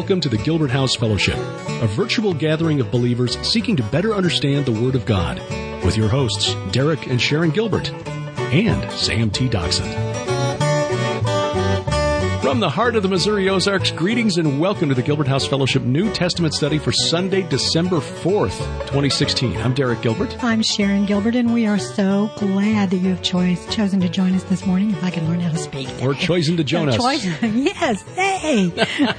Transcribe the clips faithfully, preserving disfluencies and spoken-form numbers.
welcome to the Gilbert House Fellowship, a virtual gathering of believers seeking to better understand the Word of God, with your hosts, Derek and Sharon Gilbert, and Sam T. Doxson. From the heart of the Missouri Ozarks, greetings and welcome to the Gilbert House Fellowship New Testament Study for Sunday, December fourth, twenty sixteen. I'm Derek Gilbert. I'm Sharon Gilbert, and we are so glad that you have choice, chosen to join us this morning, if I can learn how to speak. Or chosen to join us. Chosen, yes, hey!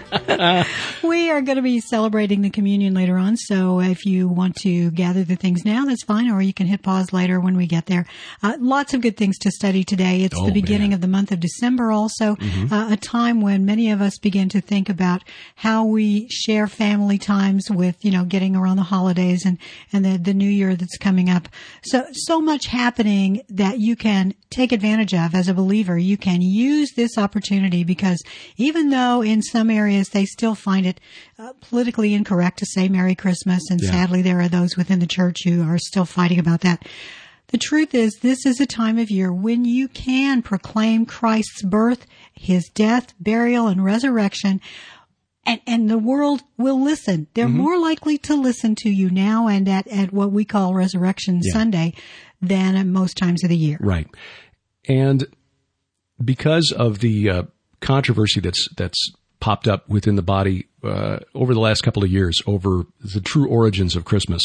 We are going to be celebrating the communion later on, so if you want to gather the things now, that's fine, or you can hit pause later when we get there. Uh, lots of good things to study today. It's oh, the beginning man. of the month of December also, mm-hmm. uh, a time when many of us begin to think about how we share family times with, you know, getting around the holidays and, and the, the new year that's coming up. So, so much happening that you can take advantage of as a believer. You can use this opportunity because even though in some areas they still find it uh, politically incorrect to say Merry Christmas, and yeah. sadly there are those within the church who are still fighting about that. The truth is, this is a time of year when you can proclaim Christ's birth, His death, burial, and resurrection, and, and the world will listen. They're mm-hmm. more likely to listen to you now and at, at what we call Resurrection yeah. Sunday than at most times of the year. Right. And because of the uh, controversy that's that's popped up within the body uh, over the last couple of years over the true origins of Christmas,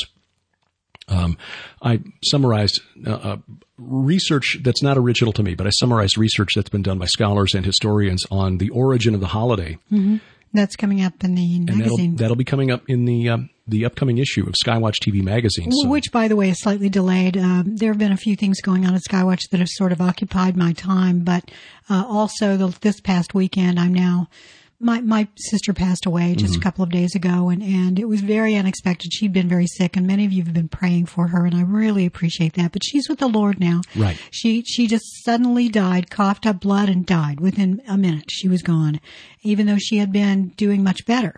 Um, I summarized uh, uh, research that's not original to me, but I summarized research that's been done by scholars and historians on the origin of the holiday. Mm-hmm. That's coming up in the magazine. And that'll, that'll be coming up in the um, the upcoming issue of Skywatch T V magazine. So. Which, by the way, is slightly delayed. Um, there have been a few things going on at Skywatch that have sort of occupied my time, but uh, also the, this past weekend, I'm now... My my sister passed away just mm-hmm. a couple of days ago, and, and it was very unexpected. She'd been very sick, and many of you have been praying for her, and I really appreciate that. But she's with the Lord now. Right. She she just suddenly died, coughed up blood, and died within a minute. She was gone, even though she had been doing much better.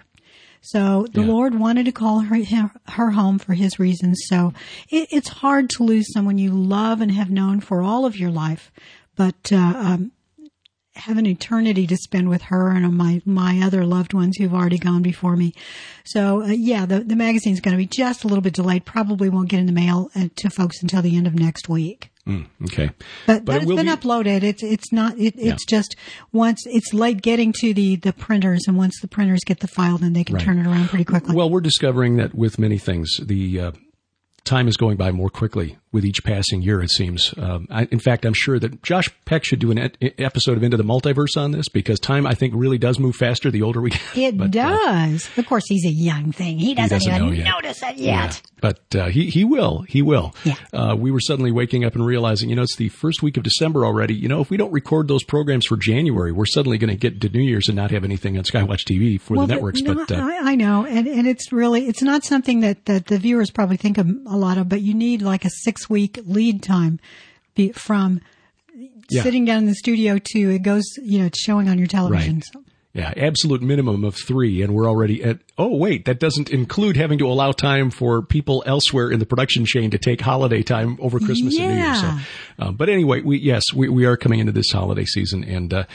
So the yeah. Lord wanted to call her her home for His reasons. So it, it's hard to lose someone you love and have known for all of your life, but uh, um have an eternity to spend with her and my my other loved ones who've already gone before me. So, uh, yeah, the, the magazine's going to be just a little bit delayed. Probably won't get in the mail uh, to folks until the end of next week. Mm, okay. But, but, but it it's been be... uploaded. It's it's not, it, yeah. it's just once, it's late getting to the, the printers, and once the printers get the file, then they can right. turn it around pretty quickly. Well, we're discovering that with many things, the uh, time is going by more quickly with each passing year, it seems. Um, I, in fact, I'm sure that Josh Peck should do an e- episode of Into the Multiverse on this, because time, I think, really does move faster the older we get. It but, does. Uh, of course, he's a young thing. He doesn't, he doesn't even know notice it yet. Yeah. But uh, he, he will. He will. Yeah. Uh, we were suddenly waking up and realizing, you know, it's the first week of December already. You know, if we don't record those programs for January, we're suddenly going to get to New Year's and not have anything on Skywatch T V for well, the networks. No, but uh, I, I know. And, and it's really, it's not something that, that the viewers probably think of a lot of, but you need like a six week lead time be, from yeah. sitting down in the studio to it goes, you know, it's showing on your television. Right. So. Yeah, absolute minimum of three, and we're already at, oh, wait, that doesn't include having to allow time for people elsewhere in the production chain to take holiday time over Christmas yeah. and New Year. So, uh, but anyway, we yes, we, we are coming into this holiday season, and uh,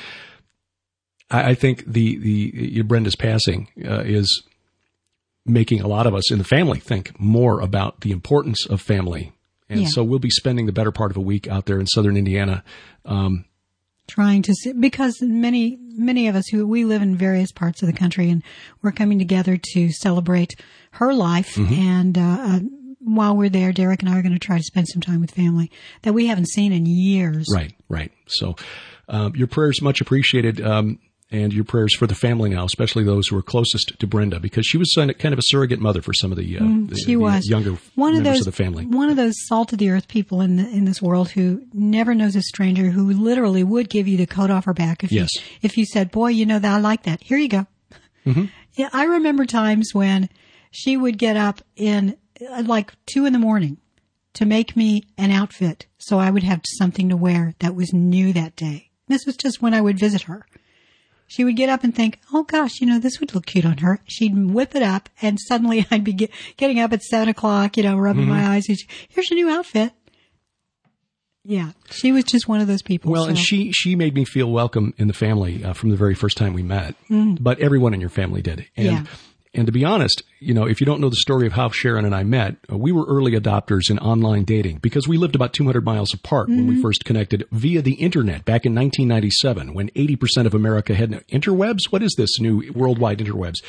I, I think the, the Brenda's passing uh, is making a lot of us in the family think more about the importance of family. And yeah. so we'll be spending the better part of a week out there in southern Indiana, um, trying to see, because many, many of us who we live in various parts of the country, and we're coming together to celebrate her life. Mm-hmm. And, uh, uh, while we're there, Derek and I are going to try to spend some time with family that we haven't seen in years. Right, right. So, um, your prayers much appreciated. Um, And your prayers for the family now, especially those who are closest to Brenda, because she was kind of a surrogate mother for some of the, uh, mm, the, she the was. younger one members of, those, of the family. One of those salt of the earth people in the, in this world who never knows a stranger, who literally would give you the coat off her back if yes. you if you said, "Boy, you know that I like that. Here you go." Mm-hmm. Yeah, I remember times when she would get up in uh, like two in the morning to make me an outfit, so I would have something to wear that was new that day. This was just when I would visit her. She would get up and think, oh gosh, you know, this would look cute on her. She'd whip it up, and suddenly I'd be get, getting up at seven o'clock, you know, rubbing mm-hmm. my eyes. Here's your new outfit. Yeah, she was just one of those people. Well, so. and she, she made me feel welcome in the family uh, from the very first time we met. Mm. But everyone in your family did. And, yeah. and to be honest, you know, if you don't know the story of how Sharon and I met, uh, we were early adopters in online dating because we lived about two hundred miles apart mm-hmm. when we first connected via the internet back in nineteen ninety-seven, when eighty percent of America had interwebs. What is this new worldwide interwebs?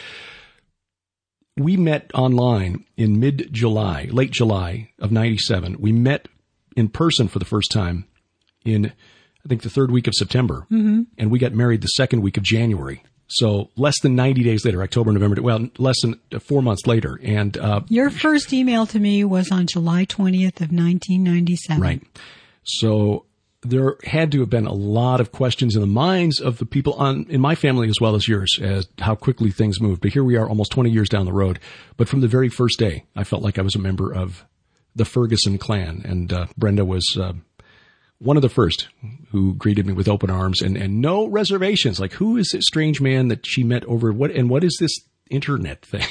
We met online in mid-July, late July of ninety-seven. We met in person for the first time in, I think, the third week of September. Mm-hmm. And we got married the second week of January. So less than ninety days later, October, November, well, less than four months later. And uh, your first email to me was on July twentieth of nineteen ninety-seven. Right. So there had to have been a lot of questions in the minds of the people on in my family as well as yours as how quickly things moved. But here we are almost twenty years down the road. But from the very first day, I felt like I was a member of the Ferguson clan. And uh, Brenda was uh, one of the first who greeted me with open arms and, and no reservations. Like, who is this strange man that she met over what? And what is this internet thing?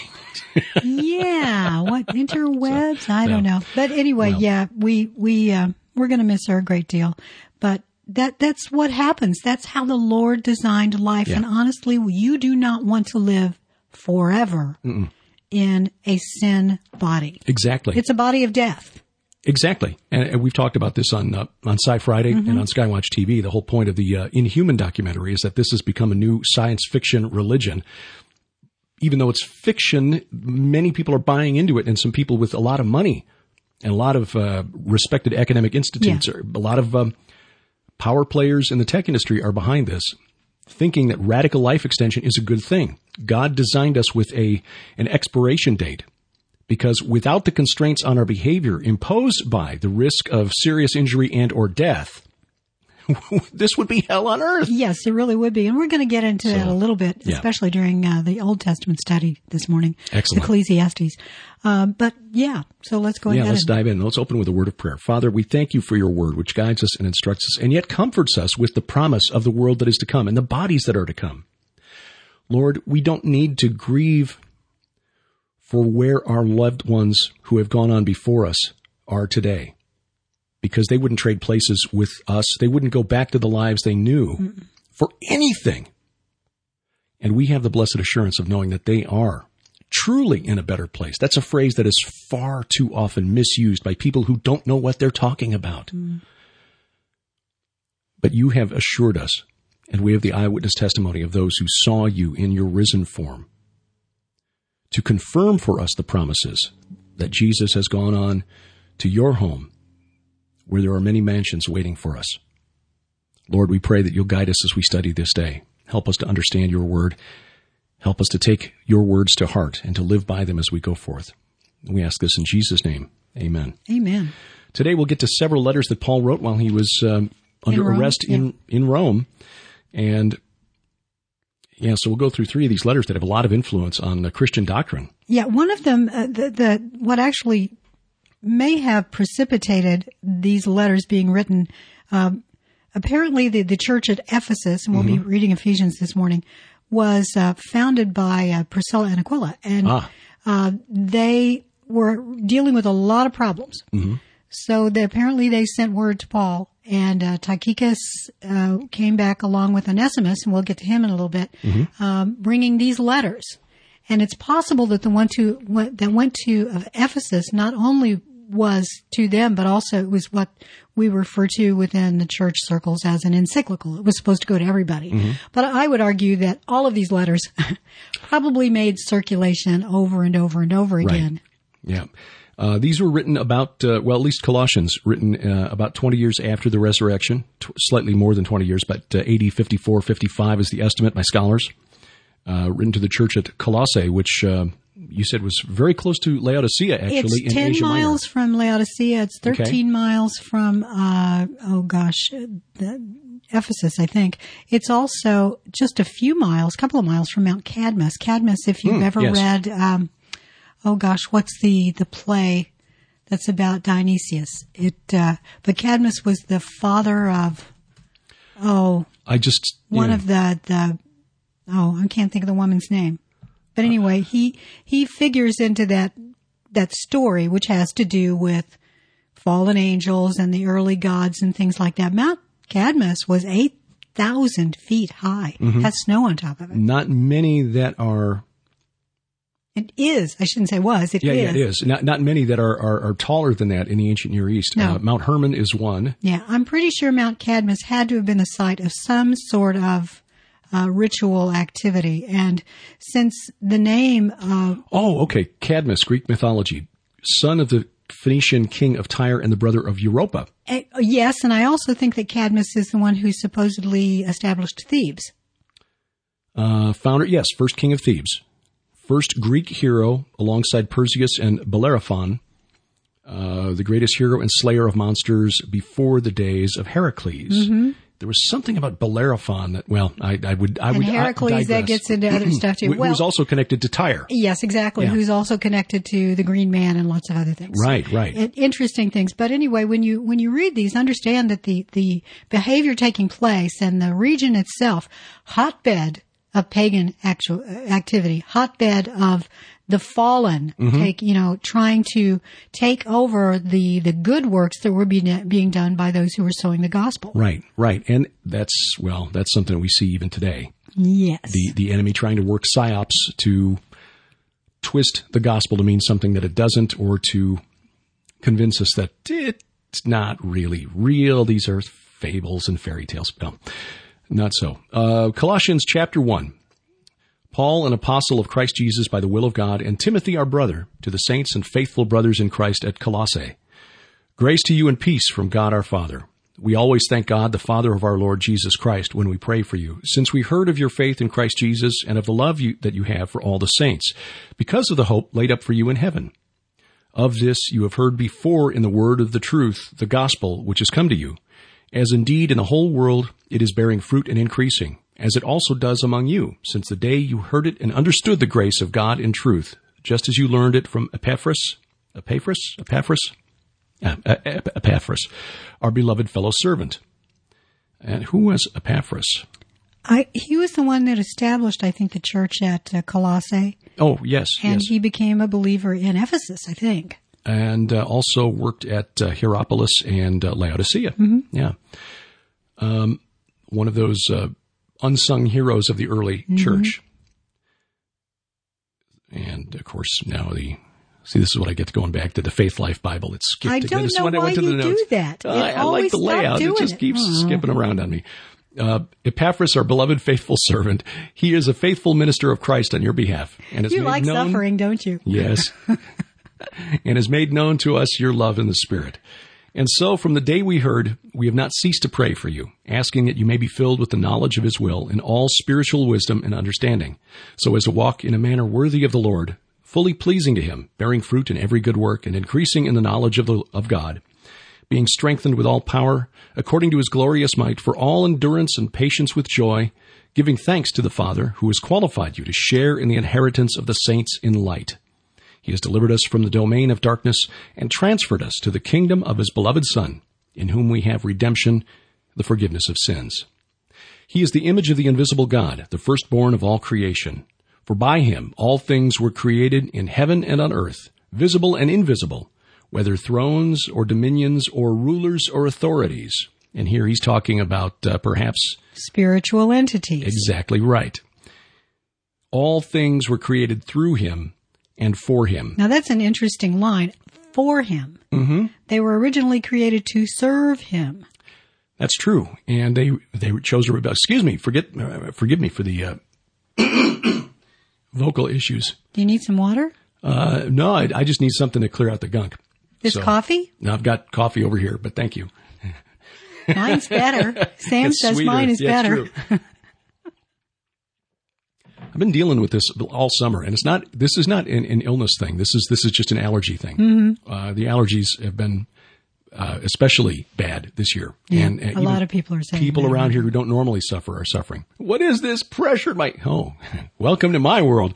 yeah. What interwebs? So, I don't no. know. But anyway, well, yeah, we, we, uh, we're going to miss her a great deal, but that, that's what happens. That's how the Lord designed life. Yeah. And honestly, you do not want to live forever Mm-mm. in a sin body. Exactly. It's a body of death. Exactly. And, and we've talked about this on, uh, on Sci Friday mm-hmm. and on Skywatch T V. The whole point of the uh, Inhuman documentary is that this has become a new science fiction religion. Even though it's fiction, many people are buying into it, and some people with a lot of money and a lot of uh, respected academic institutes, yeah. or a lot of um, power players in the tech industry are behind this, thinking that radical life extension is a good thing. God designed us with a an expiration date because without the constraints on our behavior imposed by the risk of serious injury and or death, this would be hell on earth. Yes, it really would be. And we're going to get into so, that a little bit, yeah. especially during uh, the Old Testament study this morning. Excellent. Ecclesiastes. Um, but yeah, so let's go yeah, ahead. Yeah, let's and... dive in. Let's open with a word of prayer. Father, we thank you for your word, which guides us and instructs us and yet comforts us with the promise of the world that is to come and the bodies that are to come. Lord, we don't need to grieve for where our loved ones who have gone on before us are today, because they wouldn't trade places with us. They wouldn't go back to the lives they knew Mm-mm. for anything. And we have the blessed assurance of knowing that they are truly in a better place. That's a phrase that is far too often misused by people who don't know what they're talking about. Mm. But you have assured us, and we have the eyewitness testimony of those who saw you in your risen form, to confirm for us the promises that Jesus has gone on to your home, where there are many mansions waiting for us. Lord, we pray that you'll guide us as we study this day. Help us to understand your word. Help us to take your words to heart and to live by them as we go forth. We ask this in Jesus' name. Amen. Amen. Today we'll get to several letters that Paul wrote while he was um, under in arrest yeah. in, in Rome. And yeah, so we'll go through three of these letters that have a lot of influence on the Christian doctrine. Yeah, one of them, uh, the, the what actually may have precipitated these letters being written. Um, apparently, the, the church at Ephesus, and we'll mm-hmm. be reading Ephesians this morning, was uh, founded by uh, Priscilla and Aquila, and ah. uh, they were dealing with a lot of problems. Mm-hmm. So they, apparently, they sent word to Paul, and uh, Tychicus uh, came back along with Onesimus, and we'll get to him in a little bit, mm-hmm. um, bringing these letters. And it's possible that the one to what, that went to uh, Ephesus not only was to them, but also it was what we refer to within the church circles as an encyclical. It was supposed to go to everybody. Mm-hmm. But I would argue that all of these letters probably made circulation over and over and over again. Right. Yeah. Uh, these were written about, uh, well, at least Colossians, written uh, about twenty years after the resurrection, t- slightly more than twenty years, but uh, A D fifty-four, fifty-five is the estimate by scholars. Uh, written to the church at Colossae, which uh, you said was very close to Laodicea, actually, it's in ten Asia Minor. miles from Laodicea. It's thirteen okay. miles from, uh, oh gosh, the, Ephesus, I think. It's also just a few miles, a couple of miles from Mount Cadmus. Cadmus, if you've mm, ever yes. read, um, oh gosh, what's the, the play that's about Dionysius? It, uh, but Cadmus was the father of, oh, I just, one know. of the, the, oh, I can't think of the woman's name. But anyway, he, he figures into that, that story, which has to do with fallen angels and the early gods and things like that. Mount Cadmus was eight thousand feet high. Mm-hmm. Has snow on top of it. Not many that are... It is. I shouldn't say was. It yeah, is. Yeah, it is. Not not many that are, are, are taller than that in the ancient Near East. No. Uh, Mount Hermon is one. Yeah, I'm pretty sure Mount Cadmus had to have been the site of some sort of uh, ritual activity. And since the name of... Oh, okay. Cadmus, Greek mythology. Son of the Phoenician king of Tyre and the brother of Europa. Uh, yes, and I also think that Cadmus is the one who supposedly established Thebes. Uh, founder, yes, first king of Thebes. First Greek hero alongside Perseus and Bellerophon, uh, the greatest hero and slayer of monsters before the days of Heracles. Mm-hmm. There was something about Bellerophon that, well, I, I would, I and would Heracles, digress. That gets into other stuff too. Who well, was also connected to Tyre. Yes, exactly. Yeah. Who's also connected to the Green Man and lots of other things. Right, right. It, interesting things. But anyway, when you when you read these, understand that the the behavior taking place and the region itself, hotbed of pagan actual activity, hotbed of the fallen, mm-hmm. take you know, trying to take over the the good works that were being being done by those who were sowing the gospel. Right, right, and that's well, that's something we see even today. Yes, the the enemy trying to work psyops to twist the gospel to mean something that it doesn't, or to convince us that it's not really real. These are fables and fairy tales. No. Not so. Uh, Colossians chapter one. Paul, an apostle of Christ Jesus by the will of God, and Timothy, our brother, to the saints and faithful brothers in Christ at Colossae. Grace to you and peace from God our Father. We always thank God, the Father of our Lord Jesus Christ, when we pray for you, since we heard of your faith in Christ Jesus and of the love you, that you have for all the saints, because of the hope laid up for you in heaven. Of this you have heard before in the word of the truth, the gospel, which has come to you, as indeed in the whole world it is bearing fruit and increasing, as it also does among you, since the day you heard it and understood the grace of God in truth, just as you learned it from Epaphras, Epaphras, Epaphras, uh, Epaphras, our beloved fellow servant. And who was Epaphras? I, he was the one that established, I think, the church at uh, Colossae. Oh, yes, and yes. he became a believer in Ephesus, I think. And uh, also worked at uh, Hierapolis and uh, Laodicea. Mm-hmm. Yeah. Um, one of those uh, unsung heroes of the early mm-hmm. church. And, of course, now the... See, this is what I get to going back to the Faith Life Bible. It's skipped I again. don't This is know when I why went to you the notes. do that. Uh, I, I like the layout. It just keeps it. skipping around on me. Uh, Epaphras, our beloved faithful servant, he is a faithful minister of Christ on your behalf. And has you made like known, suffering, don't you? Yes. And has made known to us your love in the Spirit. And so from the day we heard, we have not ceased to pray for you, asking that you may be filled with the knowledge of his will in all spiritual wisdom and understanding, so as to walk in a manner worthy of the Lord, fully pleasing to him, bearing fruit in every good work and increasing in the knowledge of, the, of God, being strengthened with all power, according to his glorious might, for all endurance and patience with joy, giving thanks to the Father, who has qualified you to share in the inheritance of the saints in light. He has delivered us from the domain of darkness and transferred us to the kingdom of his beloved Son, in whom we have redemption, the forgiveness of sins. He is the image of the invisible God, the firstborn of all creation. For by him all things were created in heaven and on earth, visible and invisible, whether thrones or dominions or rulers or authorities. And here he's talking about uh, perhaps... spiritual entities. Exactly right. All things were created through him and for him. Now that's an interesting line. For him. Mm-hmm. They were originally created to serve him. That's true. And they they chose to rebel. Excuse me. Forget, uh, forgive me for the uh, vocal issues. Do you need some water? Uh, no, I, I just need something to clear out the gunk. This so, coffee? No, I've got coffee over here, but thank you. Mine's better. Sam it's says sweeter. mine is yeah, better. It's true. I've been dealing with this all summer, and it's not. This is not an, an illness thing. This is this is just an allergy thing. Mm-hmm. Uh, the allergies have been uh, especially bad this year, yeah, and uh, a lot of people are saying people that. around here who don't normally suffer are suffering. What is this pressure? My oh, welcome to my world.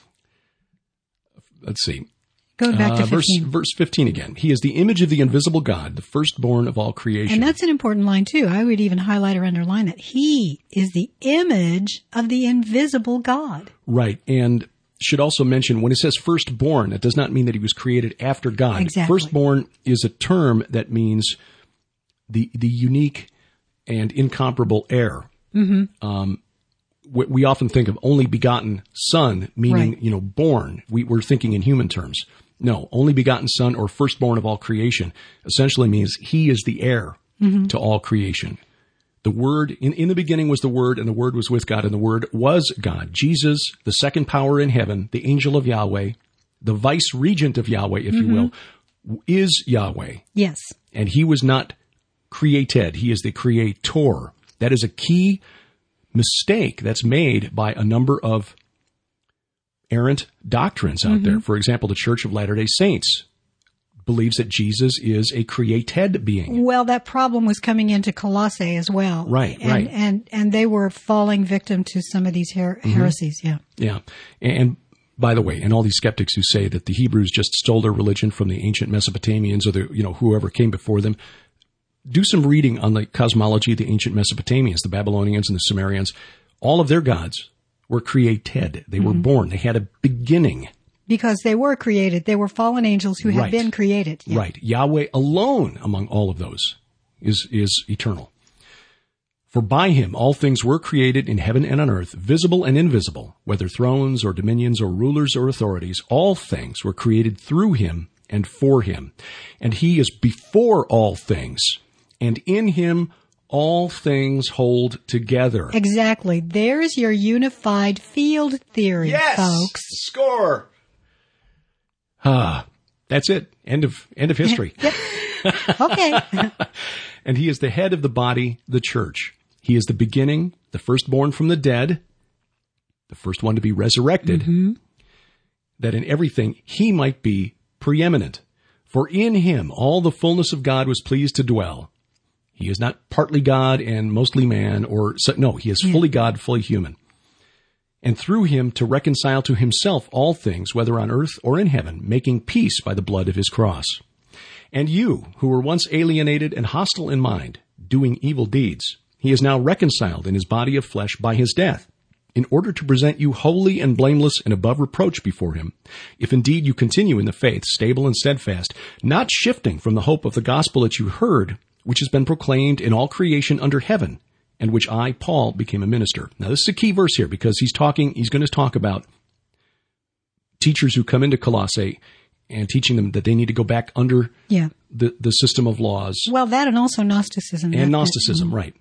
Let's see. Going back to uh, verse, fifteen. verse fifteen again. He is the image of the invisible God, the firstborn of all creation. And that's an important line, too. I would even highlight or underline that. He is the image of the invisible God. Right. And should also mention when it says firstborn, it does not mean that he was created after God. Exactly. Firstborn is a term that means the the unique and incomparable heir. Mm-hmm. Um, we, we often think of only begotten son, meaning, right. you know, born. We, we're thinking in human terms. No, only begotten son or firstborn of all creation essentially means he is the heir mm-hmm. to all creation. The Word, in, in the beginning was the Word, and the Word was with God, and the Word was God. Jesus, the second power in heaven, the angel of Yahweh, the vice regent of Yahweh, if mm-hmm. you will, is Yahweh. Yes. And he was not created. He is the creator. That is a key mistake that's made by a number of errant doctrines out mm-hmm. there. For example, the Church of Latter-day Saints believes that Jesus is a created being. Well, that problem was coming into Colossae as well. Right, and, right. And, and they were falling victim to some of these her- mm-hmm. heresies, yeah. Yeah. And by the way, and all these skeptics who say that the Hebrews just stole their religion from the ancient Mesopotamians or the, you know, whoever came before them, do some reading on the cosmology of the ancient Mesopotamians, the Babylonians and the Sumerians. All of their gods were created. They were mm-hmm. born. They had a beginning. Because they were created. They were fallen angels who had right. been created. Yeah. Right. Yahweh alone among all of those is, is eternal. For by him all things were created in heaven and on earth, visible and invisible, whether thrones or dominions or rulers or authorities. All things were created through him and for him. And he is before all things. And in him all things hold together. Exactly. There's your unified field theory, yes! folks. Score. Ah, that's it. End of end of history. Okay. And he is the head of the body, the church. He is the beginning, the firstborn from the dead, the first one to be resurrected, mm-hmm. that in everything he might be preeminent. For in him all the fullness of God was pleased to dwell. He is not partly God and mostly man, or no, he is fully God, fully human. And through him to reconcile to himself all things, whether on earth or in heaven, making peace by the blood of his cross. And you, who were once alienated and hostile in mind, doing evil deeds, he is now reconciled in his body of flesh by his death, in order to present you holy and blameless and above reproach before him, if indeed you continue in the faith, stable and steadfast, not shifting from the hope of the gospel that you heard, which has been proclaimed in all creation under heaven, and which I, Paul, became a minister. Now, this is a key verse here because he's talking, he's going to talk about teachers who come into Colossae and teaching them that they need to go back under yeah. the, the system of laws. Well, that and also Gnosticism. And Gnosticism, right.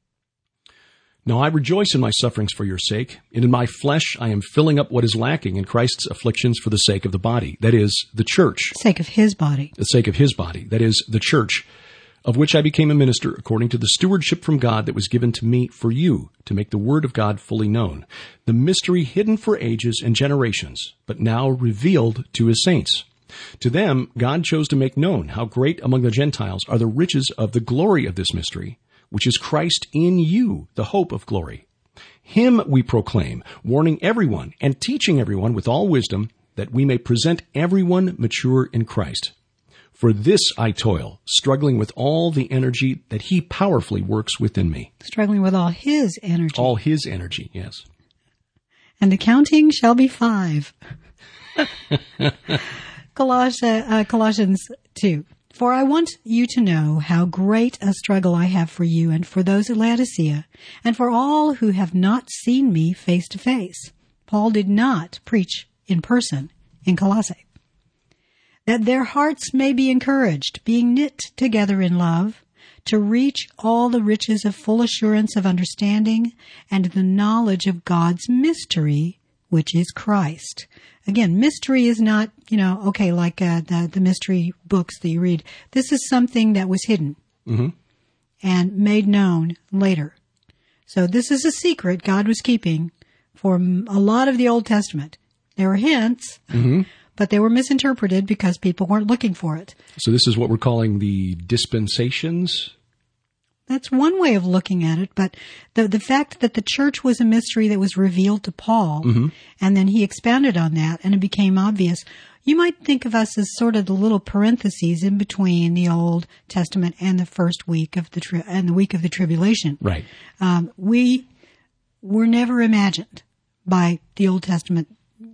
Now, I rejoice in my sufferings for your sake, and in my flesh I am filling up what is lacking in Christ's afflictions for the sake of the body, that is, the church. The sake of his body. The sake of his body, that is, the church, of which I became a minister according to the stewardship from God that was given to me for you, to make the word of God fully known, the mystery hidden for ages and generations, but now revealed to his saints. To them, God chose to make known how great among the Gentiles are the riches of the glory of this mystery, which is Christ in you, the hope of glory. Him we proclaim, warning everyone and teaching everyone with all wisdom, that we may present everyone mature in Christ. For this I toil, struggling with all the energy that he powerfully works within me. Struggling with all his energy. All his energy, yes. And the counting shall be five. Coloss- uh, Colossians two. For I want you to know how great a struggle I have for you and for those at Laodicea, and for all who have not seen me face to face. Paul did not preach in person in Colossae. That their hearts may be encouraged, being knit together in love, to reach all the riches of full assurance of understanding and the knowledge of God's mystery, which is Christ. Again, mystery is not, you know, okay, like uh, the, the mystery books that you read. This is something that was hidden mm-hmm. and made known later. So this is a secret God was keeping for a lot of the Old Testament. There were hints. Mm-hmm. But they were misinterpreted because people weren't looking for it. So this is what we're calling the dispensations? That's one way of looking at it. But the the fact that the church was a mystery that was revealed to Paul, mm-hmm. and then he expounded on that, and it became obvious. You might think of us as sort of the little parentheses in between the Old Testament and the first week of the tri- and the week of the tribulation. Right. Um, we were never imagined by the Old Testament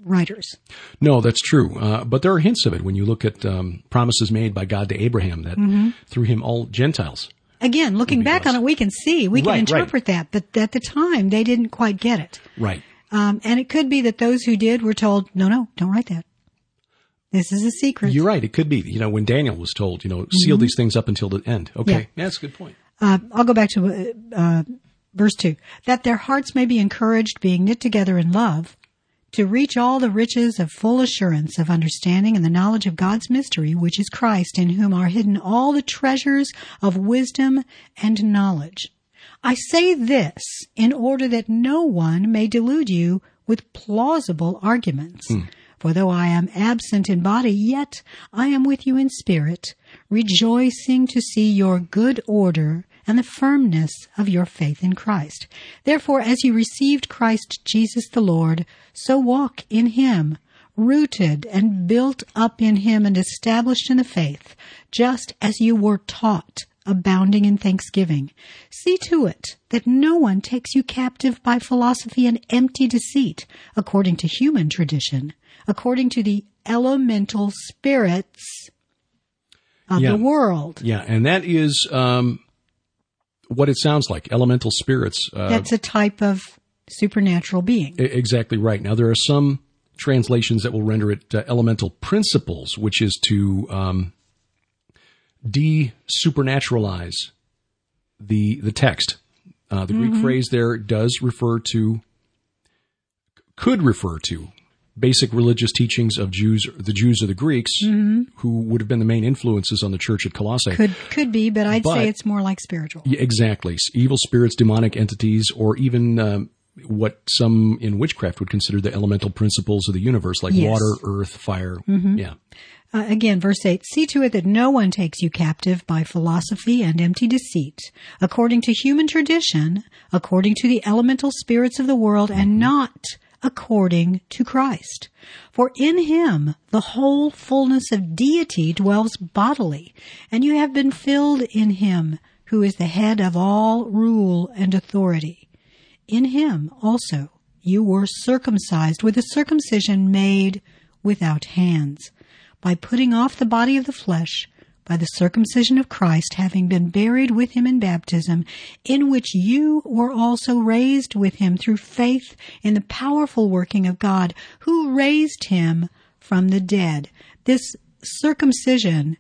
writers. No, that's true. Uh, but there are hints of it when you look at um, promises made by God to Abraham that mm-hmm. through him all Gentiles. Again, looking back blessed. on it, we can see, we can right, interpret right. that, but at the time, they didn't quite get it. Right. Um, and it could be that those who did were told, no, no, don't write that. This is a secret. You're right. It could be, you know, when Daniel was told, you know, seal mm-hmm. these things up until the end. Okay. Yeah, yeah that's a good point. Uh, I'll go back to uh, verse two. That their hearts may be encouraged, being knit together in love, to reach all the riches of full assurance of understanding and the knowledge of God's mystery, which is Christ, in whom are hidden all the treasures of wisdom and knowledge. I say this in order that no one may delude you with plausible arguments. Hmm. For though I am absent in body, yet I am with you in spirit, rejoicing to see your good order and the firmness of your faith in Christ. Therefore, as you received Christ Jesus the Lord, so walk in him, rooted and built up in him and established in the faith, just as you were taught, abounding in thanksgiving. See to it that no one takes you captive by philosophy and empty deceit, according to human tradition, according to the elemental spirits of yeah. the world. Yeah, and that is um, what it sounds like, elemental spirits. Uh, That's a type of supernatural being. Exactly right. Now, there are some translations that will render it uh, elemental principles, which is to um, de-supernaturalize the the text. Uh, the mm-hmm. Greek phrase there does refer to, could refer to, basic religious teachings of Jews, the Jews or the Greeks, mm-hmm. who would have been the main influences on the church at Colossae. Could could be, but I'd but, say it's more like spiritual. Yeah, exactly. Evil spirits, demonic entities, or even um, what some in witchcraft would consider the elemental principles of the universe, like yes. water, earth, fire. Mm-hmm. Yeah. Uh, again, verse eight, see to it that no one takes you captive by philosophy and empty deceit, according to human tradition, according to the elemental spirits of the world, mm-hmm. and not according to Christ. For in him the whole fullness of deity dwells bodily, and you have been filled in him, who is the head of all rule and authority. In him also you were circumcised with a circumcision made without hands, by putting off the body of the flesh, by the circumcision of Christ, having been buried with him in baptism, in which you were also raised with him through faith in the powerful working of God, who raised him from the dead. This circumcision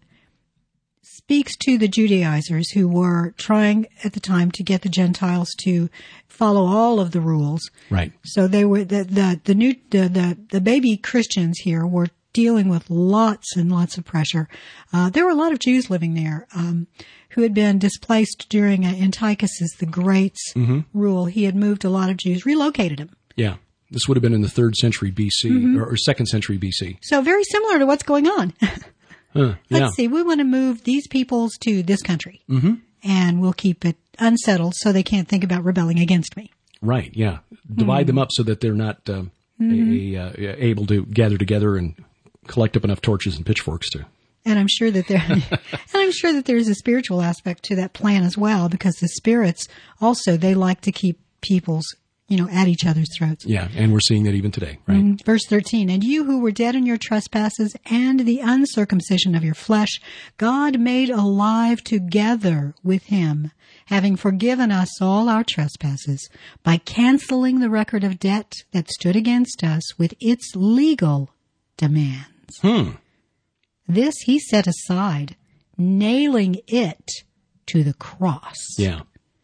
speaks to the Judaizers who were trying at the time to get the Gentiles to follow all of the rules. Right. So they were the the the new the the, the baby Christians here were dealing with lots and lots of pressure. Uh, there were a lot of Jews living there um, who had been displaced during uh, Antiochus the Great's mm-hmm. rule. He had moved a lot of Jews, relocated them. Yeah. This would have been in the third century B C mm-hmm. or, or second century B C. So very similar to what's going on. huh, yeah. Let's see. We want to move these peoples to this country, mm-hmm. and we'll keep it unsettled so they can't think about rebelling against me. Right. Yeah. Divide mm-hmm. them up so that they're not uh, mm-hmm. a, a, able to gather together and collect up enough torches and pitchforks to. And I'm sure that there, and I'm sure that there's a spiritual aspect to that plan as well, because the spirits also, they like to keep peoples, you know, at each other's throats. Yeah, and we're seeing that even today, right? Mm, verse thirteen, and you who were dead in your trespasses and the uncircumcision of your flesh, God made alive together with him, having forgiven us all our trespasses, by canceling the record of debt that stood against us with its legal demands. Hmm. This he set aside, nailing it to the cross. Yeah.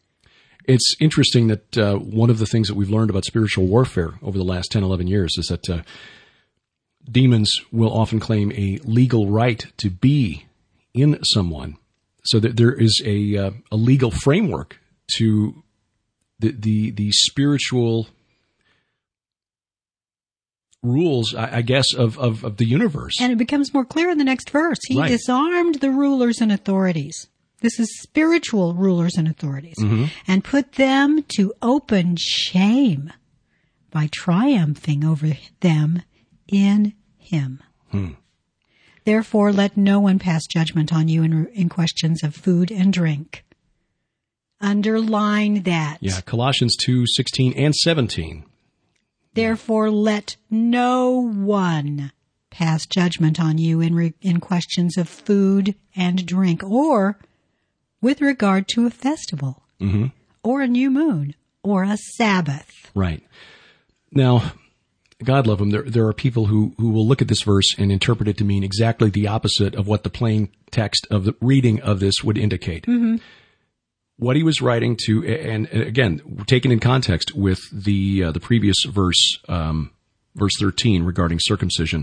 It's interesting that uh, one of the things that we've learned about spiritual warfare over the last ten, eleven years is that uh, demons will often claim a legal right to be in someone. So that there is a uh, a legal framework to the the, the spiritual rules, I, I guess, of, of, of the universe. And it becomes more clear in the next verse. He right. disarmed the rulers and authorities. This is spiritual rulers and authorities. Mm-hmm. And put them to open shame by triumphing over them in him. Hmm. Therefore, let no one pass judgment on you in, in questions of food and drink. Underline that. Yeah, Colossians two sixteen and seventeen. Therefore, let no one pass judgment on you in re- in questions of food and drink, or with regard to a festival, mm-hmm. or a new moon, or a Sabbath. Right. Now, God love them, there, there are people who, who will look at this verse and interpret it to mean exactly the opposite of what the plain text of the reading of this would indicate. Mm-hmm. What he was writing to, and again, taken in context with the uh, the previous verse, um, verse thirteen regarding circumcision,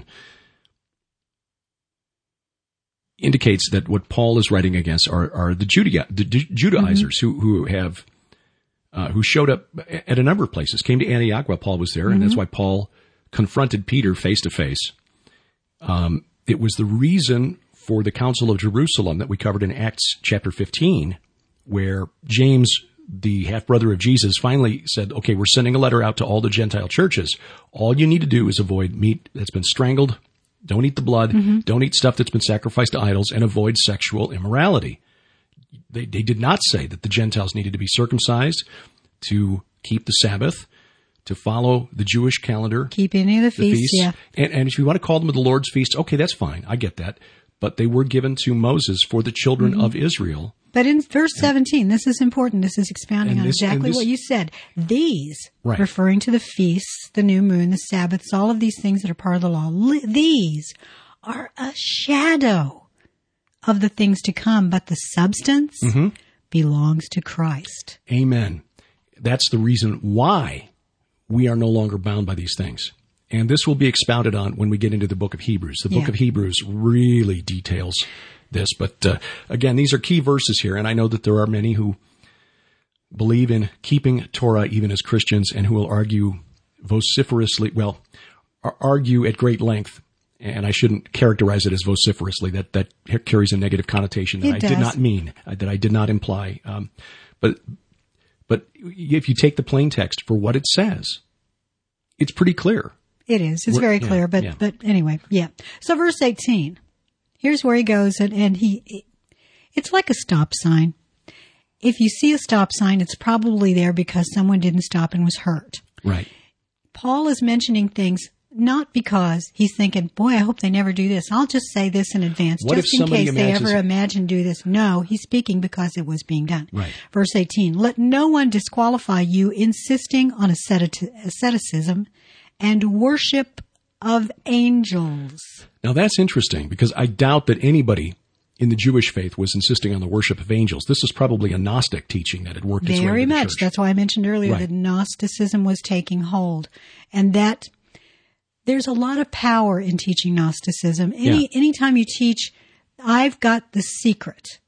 indicates that what Paul is writing against are, are the, Judea, the Judaizers mm-hmm. who who have uh, who showed up at a number of places, came to Antioch while Paul was there, mm-hmm. and that's why Paul confronted Peter face to face. Um, it was the reason for the Council of Jerusalem that we covered in Acts chapter fifteen, where James, the half-brother of Jesus, finally said, okay, we're sending a letter out to all the Gentile churches. All you need to do is avoid meat that's been strangled, don't eat the blood, mm-hmm. don't eat stuff that's been sacrificed to idols, and avoid sexual immorality. They, they did not say that the Gentiles needed to be circumcised, to keep the Sabbath, to follow the Jewish calendar. Keep any of the, the feasts, feasts. yeah. And, and if you want to call them the Lord's feasts, okay, that's fine. I get that. But they were given to Moses for the children mm-hmm. of Israel. But in verse seventeen, this is important. This is expounding on this, exactly this, what you said. These, right. referring to the feasts, the new moon, the Sabbaths, all of these things that are part of the law, li- these are a shadow of the things to come, but the substance mm-hmm. belongs to Christ. Amen. That's the reason why we are no longer bound by these things. And this will be expounded on when we get into the book of Hebrews. The book yeah. of Hebrews really details this. But uh, again, these are key verses here. And I know that there are many who believe in keeping Torah even as Christians and who will argue vociferously, well, argue at great length. And I shouldn't characterize it as vociferously. That, that carries a negative connotation that it I does. did not mean, uh, that I did not imply. Um, but but if you take the plain text for what it says, it's pretty clear. It is. It's very clear. Yeah, but yeah. but anyway, yeah. So verse eighteen, here's where he goes, and, and he, it's like a stop sign. If you see a stop sign, it's probably there because someone didn't stop and was hurt. Right. Paul is mentioning things not because he's thinking, boy, I hope they never do this. I'll just say this in advance, what just if in case they imagines- ever imagine do this. No, he's speaking because it was being done. Right. Verse eighteen, let no one disqualify you insisting on asceti- asceticism and worship of angels. Now that's interesting because I doubt that anybody in the Jewish faith was insisting on the worship of angels. This is probably a Gnostic teaching that had worked its way Very into the much. church. That's why I mentioned earlier Right. that Gnosticism was taking hold. And that there's a lot of power in teaching Gnosticism. Any Yeah. Anytime you teach, I've got the secret.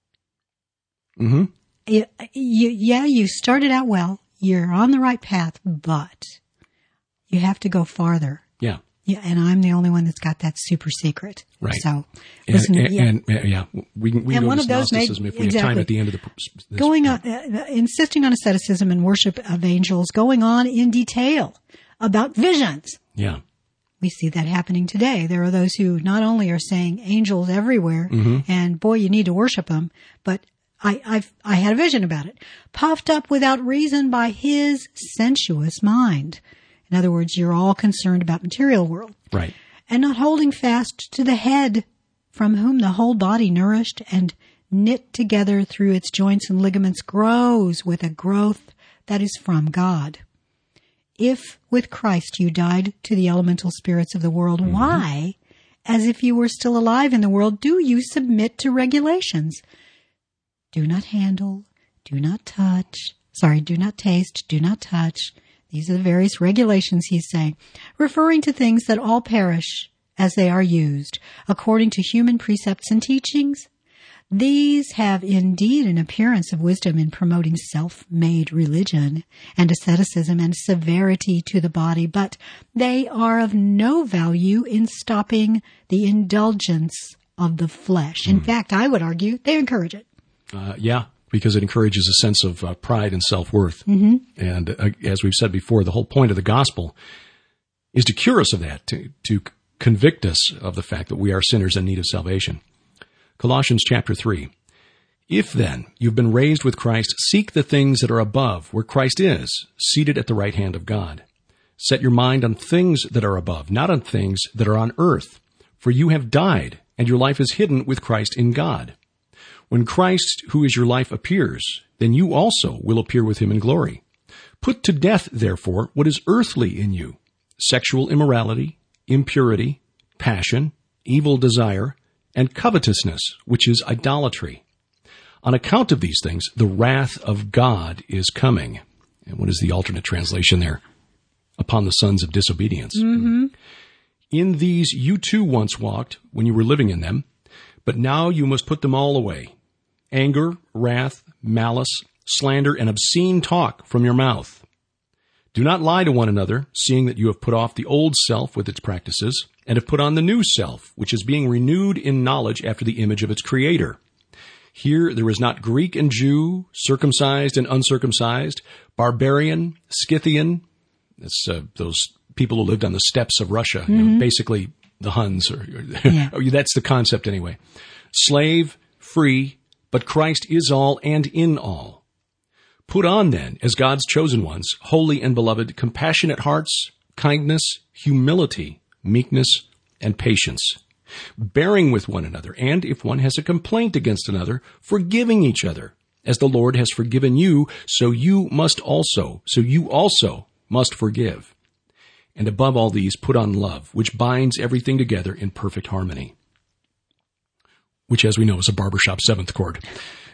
Mm-hmm. You, you, yeah, you started out well. You're on the right path, but you have to go farther. Yeah. Yeah, and I'm the only one that's got that super secret. Right. So, And, listen, and, yeah. and, and yeah, we can, we can And go one to of those made- Gnosticism if we exactly. have time at the end of the this, going on, uh, insisting on asceticism and worship of angels, going on in detail about visions. Yeah. We see that happening today. There are those who not only are saying angels everywhere, Mm-hmm. and boy, you need to worship them, but I, I've, I had a vision about it. Puffed up without reason by his sensuous mind. In other words, you're all concerned about material world. Right. And not holding fast to the head, from whom the whole body nourished and knit together through its joints and ligaments grows with a growth that is from God. If with Christ you died to the elemental spirits of the world, mm-hmm. why, as if you were still alive in the world, do you submit to regulations? Do not handle, do not touch, sorry, do not taste, do not touch. These are the various regulations he's saying, referring to things that all perish as they are used, according to human precepts and teachings. These have indeed an appearance of wisdom in promoting self-made religion and asceticism and severity to the body, but they are of no value in stopping the indulgence of the flesh. In mm. fact, I would argue they encourage it. Uh, yeah. Because it encourages a sense of uh, pride and self-worth. Mm-hmm. And uh, as we've said before, the whole point of the gospel is to cure us of that, to, to convict us of the fact that we are sinners in need of salvation. Colossians chapter three. If then you've been raised with Christ, seek the things that are above, where Christ is, seated at the right hand of God. Set your mind on things that are above, not on things that are on earth. For you have died, and your life is hidden with Christ in God. When Christ, who is your life, appears, then you also will appear with him in glory. Put to death, therefore, what is earthly in you: sexual immorality, impurity, passion, evil desire, and covetousness, which is idolatry. On account of these things, the wrath of God is coming. And what is the alternate translation there? Upon the sons of disobedience. Mm-hmm. In these you too once walked when you were living in them, but now you must put them all away: anger, wrath, malice, slander, and obscene talk from your mouth. Do not lie to one another, seeing that you have put off the old self with its practices, and have put on the new self, which is being renewed in knowledge after the image of its Creator. Here there is not Greek and Jew, circumcised and uncircumcised, barbarian, Scythian. That's uh, those people who lived on the steppes of Russia, mm-hmm. you know, basically the Huns. Or, or yeah. That's the concept anyway. Slave, free, but Christ is all and in all. Put on then, as God's chosen ones, holy and beloved, compassionate hearts, kindness, humility, meekness, and patience, bearing with one another, and if one has a complaint against another, forgiving each other. As the Lord has forgiven you, so you must also, so you also must forgive. And above all these, put on love, which binds everything together in perfect harmony. Which, as we know, is a barbershop seventh chord.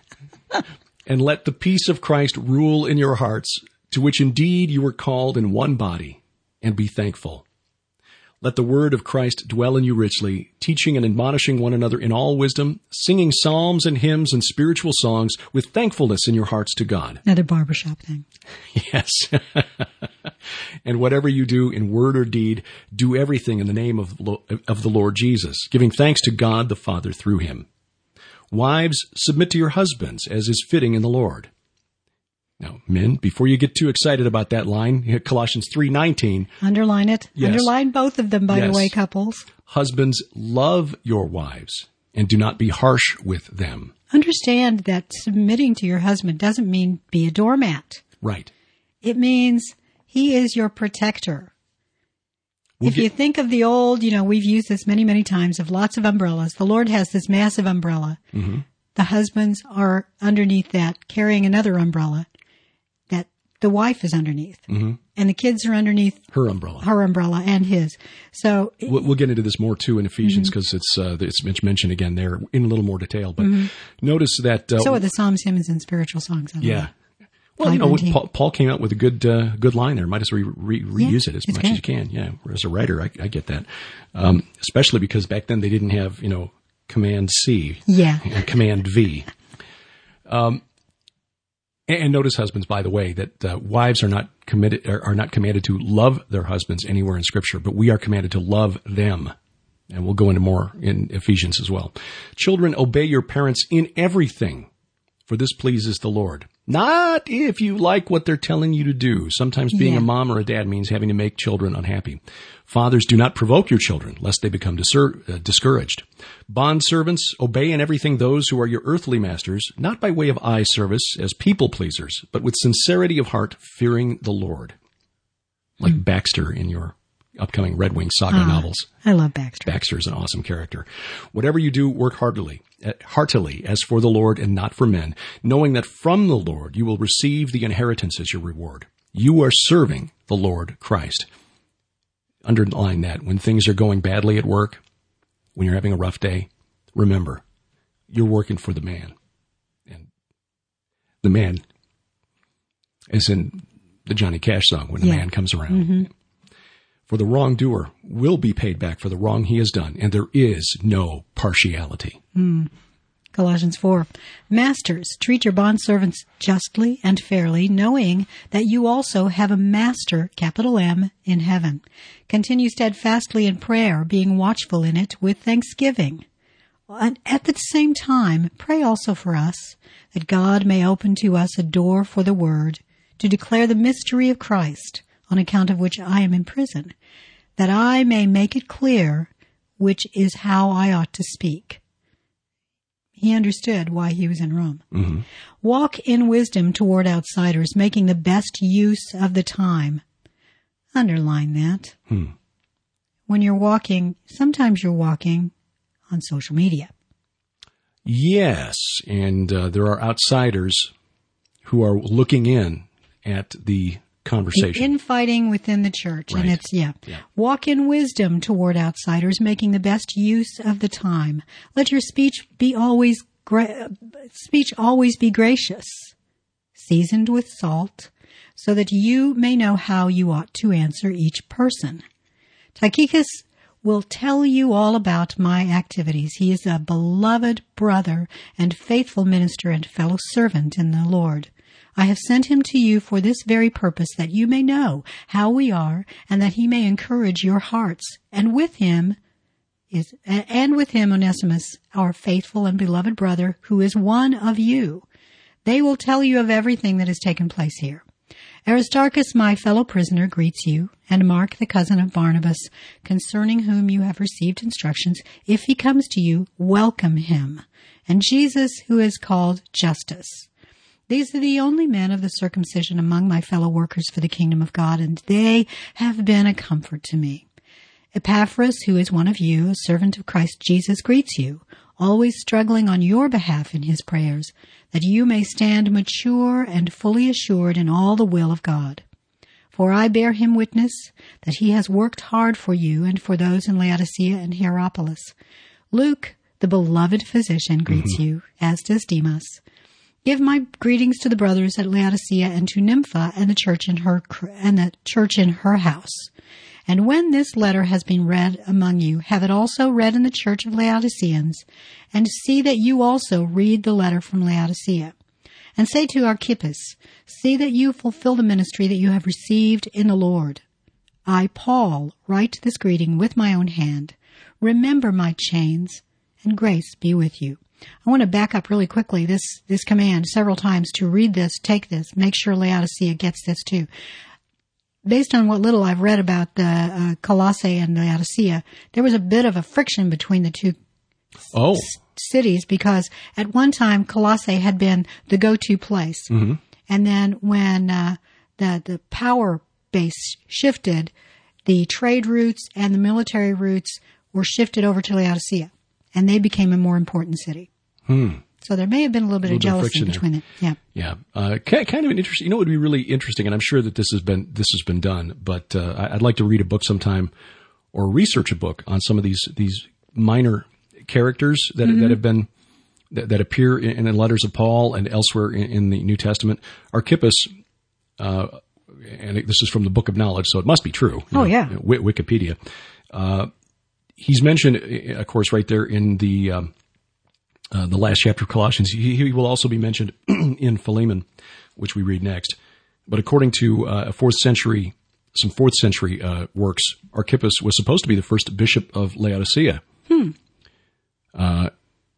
And let the peace of Christ rule in your hearts, to which indeed you were called in one body, and be thankful. Let the word of Christ dwell in you richly, teaching and admonishing one another in all wisdom, singing psalms and hymns and spiritual songs with thankfulness in your hearts to God. Another barbershop thing. Yes. And whatever you do in word or deed, do everything in the name of, of the Lord Jesus, giving thanks to God the Father through him. Wives, submit to your husbands as is fitting in the Lord. Now, men, before you get too excited about that line, Colossians three nineteen. Underline it. Yes. Underline both of them, by yes. the way, couples. Husbands, love your wives and do not be harsh with them. Understand that submitting to your husband doesn't mean be a doormat. Right. It means he is your protector. We'll if get- you think of the old, you know, we've used this many, many times, of lots of umbrellas. The Lord has this massive umbrella. Mm-hmm. The husbands are underneath that, carrying another umbrella that the wife is underneath. Mm-hmm. And the kids are underneath her umbrella, her umbrella and his. So we'll, we'll get into this more too in Ephesians, because mm-hmm. it's uh, it's mentioned again there in a little more detail. But mm-hmm. notice that uh, so are the Psalms, hymns, and spiritual songs. Yeah. Well, you know, Paul, Paul came out with a good uh, good line there. Might as well re- re- reuse yeah, it as much good. as you can. Yeah, as a writer, I, I get that. Um, especially because back then they didn't have, you know, Command C, yeah, and Command V. Um, and, and notice, husbands, by the way, that uh, wives are not committed are, are not commanded to love their husbands anywhere in Scripture, but we are commanded to love them. And we'll go into more in Ephesians as well. Children, obey your parents in everything, for this pleases the Lord. Not if you like what they're telling you to do. Sometimes being yeah. a mom or a dad means having to make children unhappy. Fathers, do not provoke your children, lest they become disur- uh, discouraged. Bondservants, obey in everything those who are your earthly masters, not by way of eye service as people pleasers, but with sincerity of heart, fearing the Lord. Like mm. Baxter in your upcoming Red Wing Saga ah, novels. I love Baxter. Baxter is an awesome character. Whatever you do, work heartily, heartily as for the Lord and not for men, knowing that from the Lord you will receive the inheritance as your reward. You are serving the Lord Christ. Underline that. When things are going badly at work, when you're having a rough day, remember, you're working for the man. And the man is in the Johnny Cash song, When the yeah. Man Comes Around. Mm-hmm. For the wrongdoer will be paid back for the wrong he has done, and there is no partiality. Mm. Colossians four. Masters, treat your bondservants justly and fairly, knowing that you also have a master, capital M, in heaven. Continue steadfastly in prayer, being watchful in it with thanksgiving. And at the same time, pray also for us, that God may open to us a door for the word, to declare the mystery of Christ, on account of which I am in prison, that I may make it clear which is how I ought to speak. He understood why he was in Rome. Mm-hmm. Walk in wisdom toward outsiders, making the best use of the time. underline that. Hmm. When you're walking, sometimes you're walking on social media. Yes, and uh, there are outsiders who are looking in at the conversation. The infighting within the church. Right. And it's, yeah. yeah. Walk in wisdom toward outsiders, making the best use of the time. Let your speech be always, gra- speech always be gracious, seasoned with salt, so that you may know how you ought to answer each person. Tychicus will tell you all about my activities. He is a beloved brother and faithful minister and fellow servant in the Lord. I have sent him to you for this very purpose, that you may know how we are, and that he may encourage your hearts. And with him is, and with him Onesimus, our faithful and beloved brother, who is one of you. They will tell you of everything that has taken place here. Aristarchus, my fellow prisoner, greets you, and Mark, the cousin of Barnabas, concerning whom you have received instructions. If he comes to you, welcome him. And Jesus, who is called Justus. These are the only men of the circumcision among my fellow workers for the kingdom of God, and they have been a comfort to me. Epaphras, who is one of you, a servant of Christ Jesus, greets you, always struggling on your behalf in his prayers, that you may stand mature and fully assured in all the will of God. For I bear him witness that he has worked hard for you and for those in Laodicea and Hierapolis. Luke, the beloved physician, greets mm-hmm. you, as does Demas. Give my greetings to the brothers at Laodicea and to Nympha and the church in her and the church in her house. And when this letter has been read among you, have it also read in the church of Laodiceans, and see that you also read the letter from Laodicea. And say to Archippus, see that you fulfill the ministry that you have received in the Lord. I, Paul, write this greeting with my own hand. Remember my chains, and grace be with you. I want to back up really quickly this, this command several times to read this, take this, make sure Laodicea gets this too. Based on what little I've read about the uh, Colossae and Laodicea, there was a bit of a friction between the two oh. c- cities because at one time Colossae had been the go-to place. Mm-hmm. And then when uh, the, the power base shifted, the trade routes and the military routes were shifted over to Laodicea, and they became a more important city. Hmm. So there may have been a little bit a little of jealousy between them. Yeah. Yeah. Uh, kind of an interesting, you know, it would be really interesting, and I'm sure that this has been, this has been done, but, uh, I'd like to read a book sometime or research a book on some of these, these minor characters that, mm-hmm. that have been, that, that appear in, in the letters of Paul and elsewhere in, in the New Testament. Archippus, uh, and this is from the Book of Knowledge, so it must be true. Oh, know, yeah. Wikipedia. Uh, he's mentioned, of course, right there in the, um, Uh, the last chapter of Colossians. He, he will also be mentioned in Philemon, which we read next. But according to uh, a fourth century, some fourth century uh, works, Archippus was supposed to be the first bishop of Laodicea. Hmm. Uh,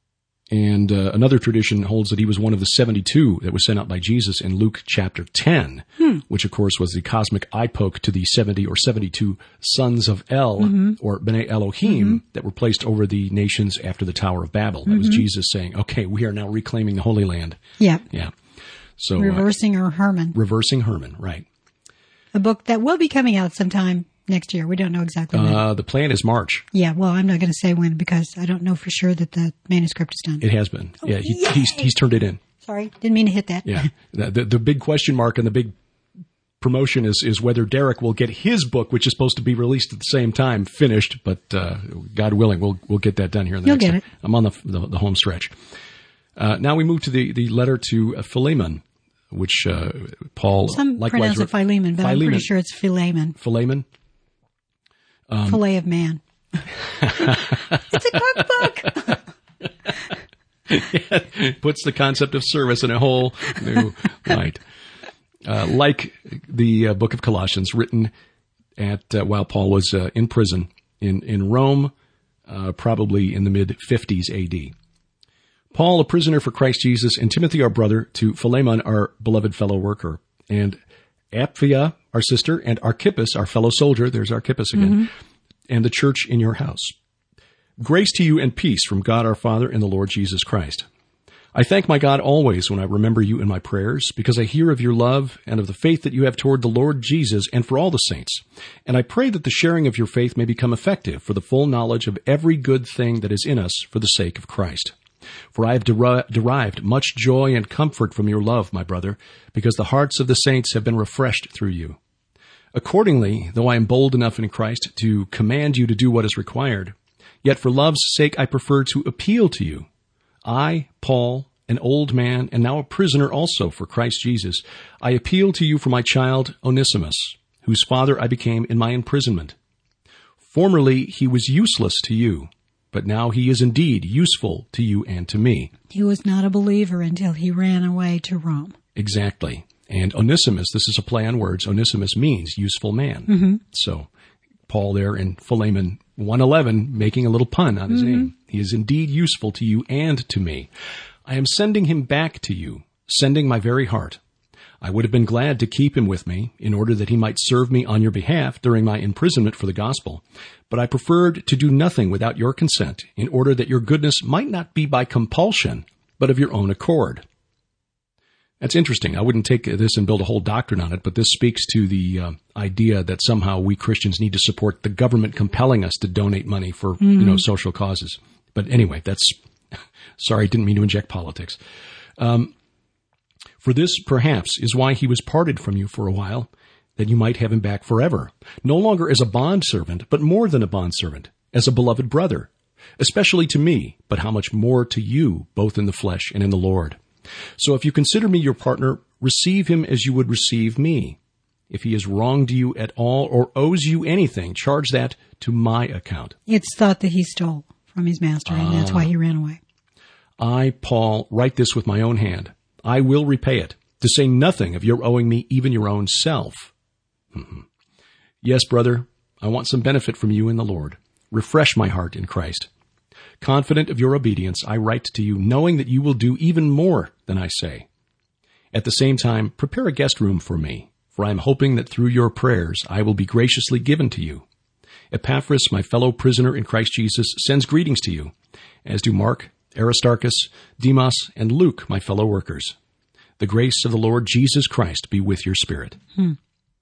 and uh, another tradition holds that he was one of the seventy-two that was sent out by Jesus in Luke chapter ten, hmm. which of course was the cosmic eye poke to the seventy or seventy-two sons of El, mm-hmm. or B'nai Elohim, mm-hmm. that were placed over the nations after the Tower of Babel. That mm-hmm. was Jesus saying, okay, we are now reclaiming the Holy Land. Yeah. Yeah. So Reversing uh, or Herman. Reversing Herman, right. A book that will be coming out sometime next year. We don't know exactly when. Uh, the plan is March. Yeah, well, I'm not going to say when because I don't know for sure that the manuscript is done. It has been. Oh, yeah, he, he's he's turned it in. Sorry, didn't mean to hit that. Yeah, the, the the big question mark and the big promotion is is whether Derek will get his book, which is supposed to be released at the same time, finished. But uh, God willing, we'll we'll get that done here in the You'll next get time. it. I'm on the the, the home stretch. Uh, now we move to the, the letter to uh, Philemon, which uh, Paul Some likewise pronounce it Philemon, but Philemon. I'm pretty sure it's Philemon. Philemon. Um, Filet of man. It's a cookbook. Yeah, puts the concept of service in a whole new light. Uh, like the uh, book of Colossians, written at uh, while Paul was uh, in prison in in Rome, uh, probably in the mid fifties A D. Paul, a prisoner for Christ Jesus, and Timothy, our brother, to Philemon, our beloved fellow worker, and Apphia, our sister, and Archippus, our fellow soldier. There's Archippus again, mm-hmm. and the church in your house. Grace to you and peace from God our Father and the Lord Jesus Christ. I thank my God always when I remember you in my prayers, because I hear of your love and of the faith that you have toward the Lord Jesus and for all the saints. And I pray that the sharing of your faith may become effective for the full knowledge of every good thing that is in us for the sake of Christ. For I have deri- derived much joy and comfort from your love, my brother, because the hearts of the saints have been refreshed through you. Accordingly, though I am bold enough in Christ to command you to do what is required, yet for love's sake I prefer to appeal to you. I, Paul, an old man, and now a prisoner also for Christ Jesus, I appeal to you for my child Onesimus, whose father I became in my imprisonment. Formerly he was useless to you, but now he is indeed useful to you and to me. He was not a believer until he ran away to Rome. Exactly. And Onesimus, this is a play on words, Onesimus means useful man. Mm-hmm. So Paul there in Philemon one eleven, making a little pun on his mm-hmm. name. He is indeed useful to you and to me. I am sending him back to you, sending my very heart. I would have been glad to keep him with me in order that he might serve me on your behalf during my imprisonment for the gospel. But I preferred to do nothing without your consent in order that your goodness might not be by compulsion, but of your own accord. That's interesting. I wouldn't take this and build a whole doctrine on it, but this speaks to the uh, idea that somehow we Christians need to support the government compelling us to donate money for, mm-hmm. you know, social causes. But anyway, that's, sorry, didn't mean to inject politics. Um, for this, perhaps, is why he was parted from you for a while, that you might have him back forever, no longer as a bondservant, but more than a bondservant, as a beloved brother, especially to me, but how much more to you, both in the flesh and in the Lord. So if you consider me your partner, receive him as you would receive me. If he has wronged you at all or owes you anything, charge that to my account. It's thought that he stole from his master, and ah. that's why he ran away. I, Paul, write this with my own hand. I will repay it, to say nothing of your owing me even your own self. Mm-hmm. Yes, brother, I want some benefit from you in the Lord. Refresh my heart in Christ. Confident of your obedience, I write to you, knowing that you will do even more than I say. At the same time, prepare a guest room for me, for I am hoping that through your prayers I will be graciously given to you. Epaphras, my fellow prisoner in Christ Jesus, sends greetings to you, as do Mark, Aristarchus, Demas, and Luke, my fellow workers. The grace of the Lord Jesus Christ be with your spirit. Hmm.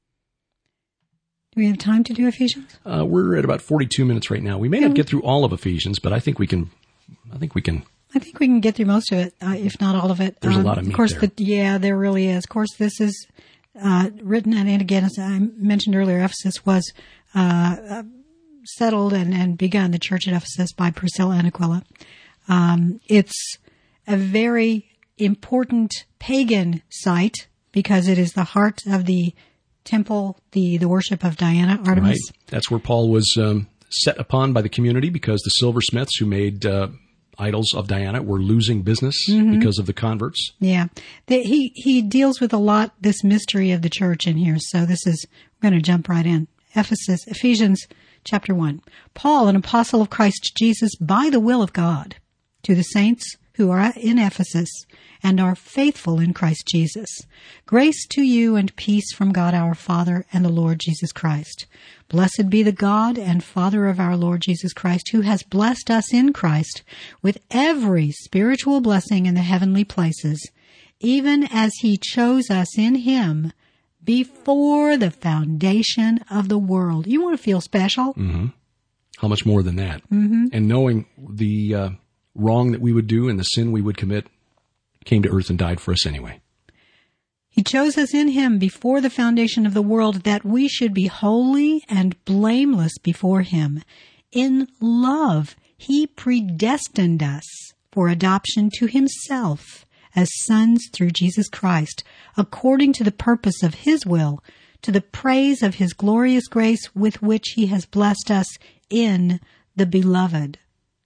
Do we have time to do Ephesians? Uh, we're at about forty-two minutes right now. We may not get through all of Ephesians, but I think we can. I think we can. I think we can get through most of it, uh, if not all of it. There's um, a lot of meat Of course, there. The, yeah, there really is. Of course, this is uh, written, and, and again, as I mentioned earlier, Ephesus was uh, uh, settled and, and begun, the church at Ephesus, by Priscilla and Aquila. Um, it's a very important pagan site because it is the heart of the temple, the, the worship of Diana, Artemis. Right. That's where Paul was um, set upon by the community because the silversmiths who made uh, idols of Diana were losing business mm-hmm. because of the converts. Yeah. The, he, he deals with a lot, this mystery of the church in here. So this is, we're going to jump right in. Ephesus, Ephesians chapter one. Paul, an apostle of Christ Jesus, by the will of God, to the saints who are in Ephesus and are faithful in Christ Jesus. Grace to you and peace from God our Father and the Lord Jesus Christ. Blessed be the God and Father of our Lord Jesus Christ, who has blessed us in Christ with every spiritual blessing in the heavenly places, even as he chose us in him before the foundation of the world. You want to feel special? Mm-hmm. How much more than that? Mm-hmm. And knowing the uh, wrong that we would do and the sin we would commit, came to earth and died for us anyway. He chose us in him before the foundation of the world that we should be holy and blameless before him. In love, he predestined us for adoption to himself as sons through Jesus Christ, according to the purpose of his will, to the praise of his glorious grace with which he has blessed us in the beloved.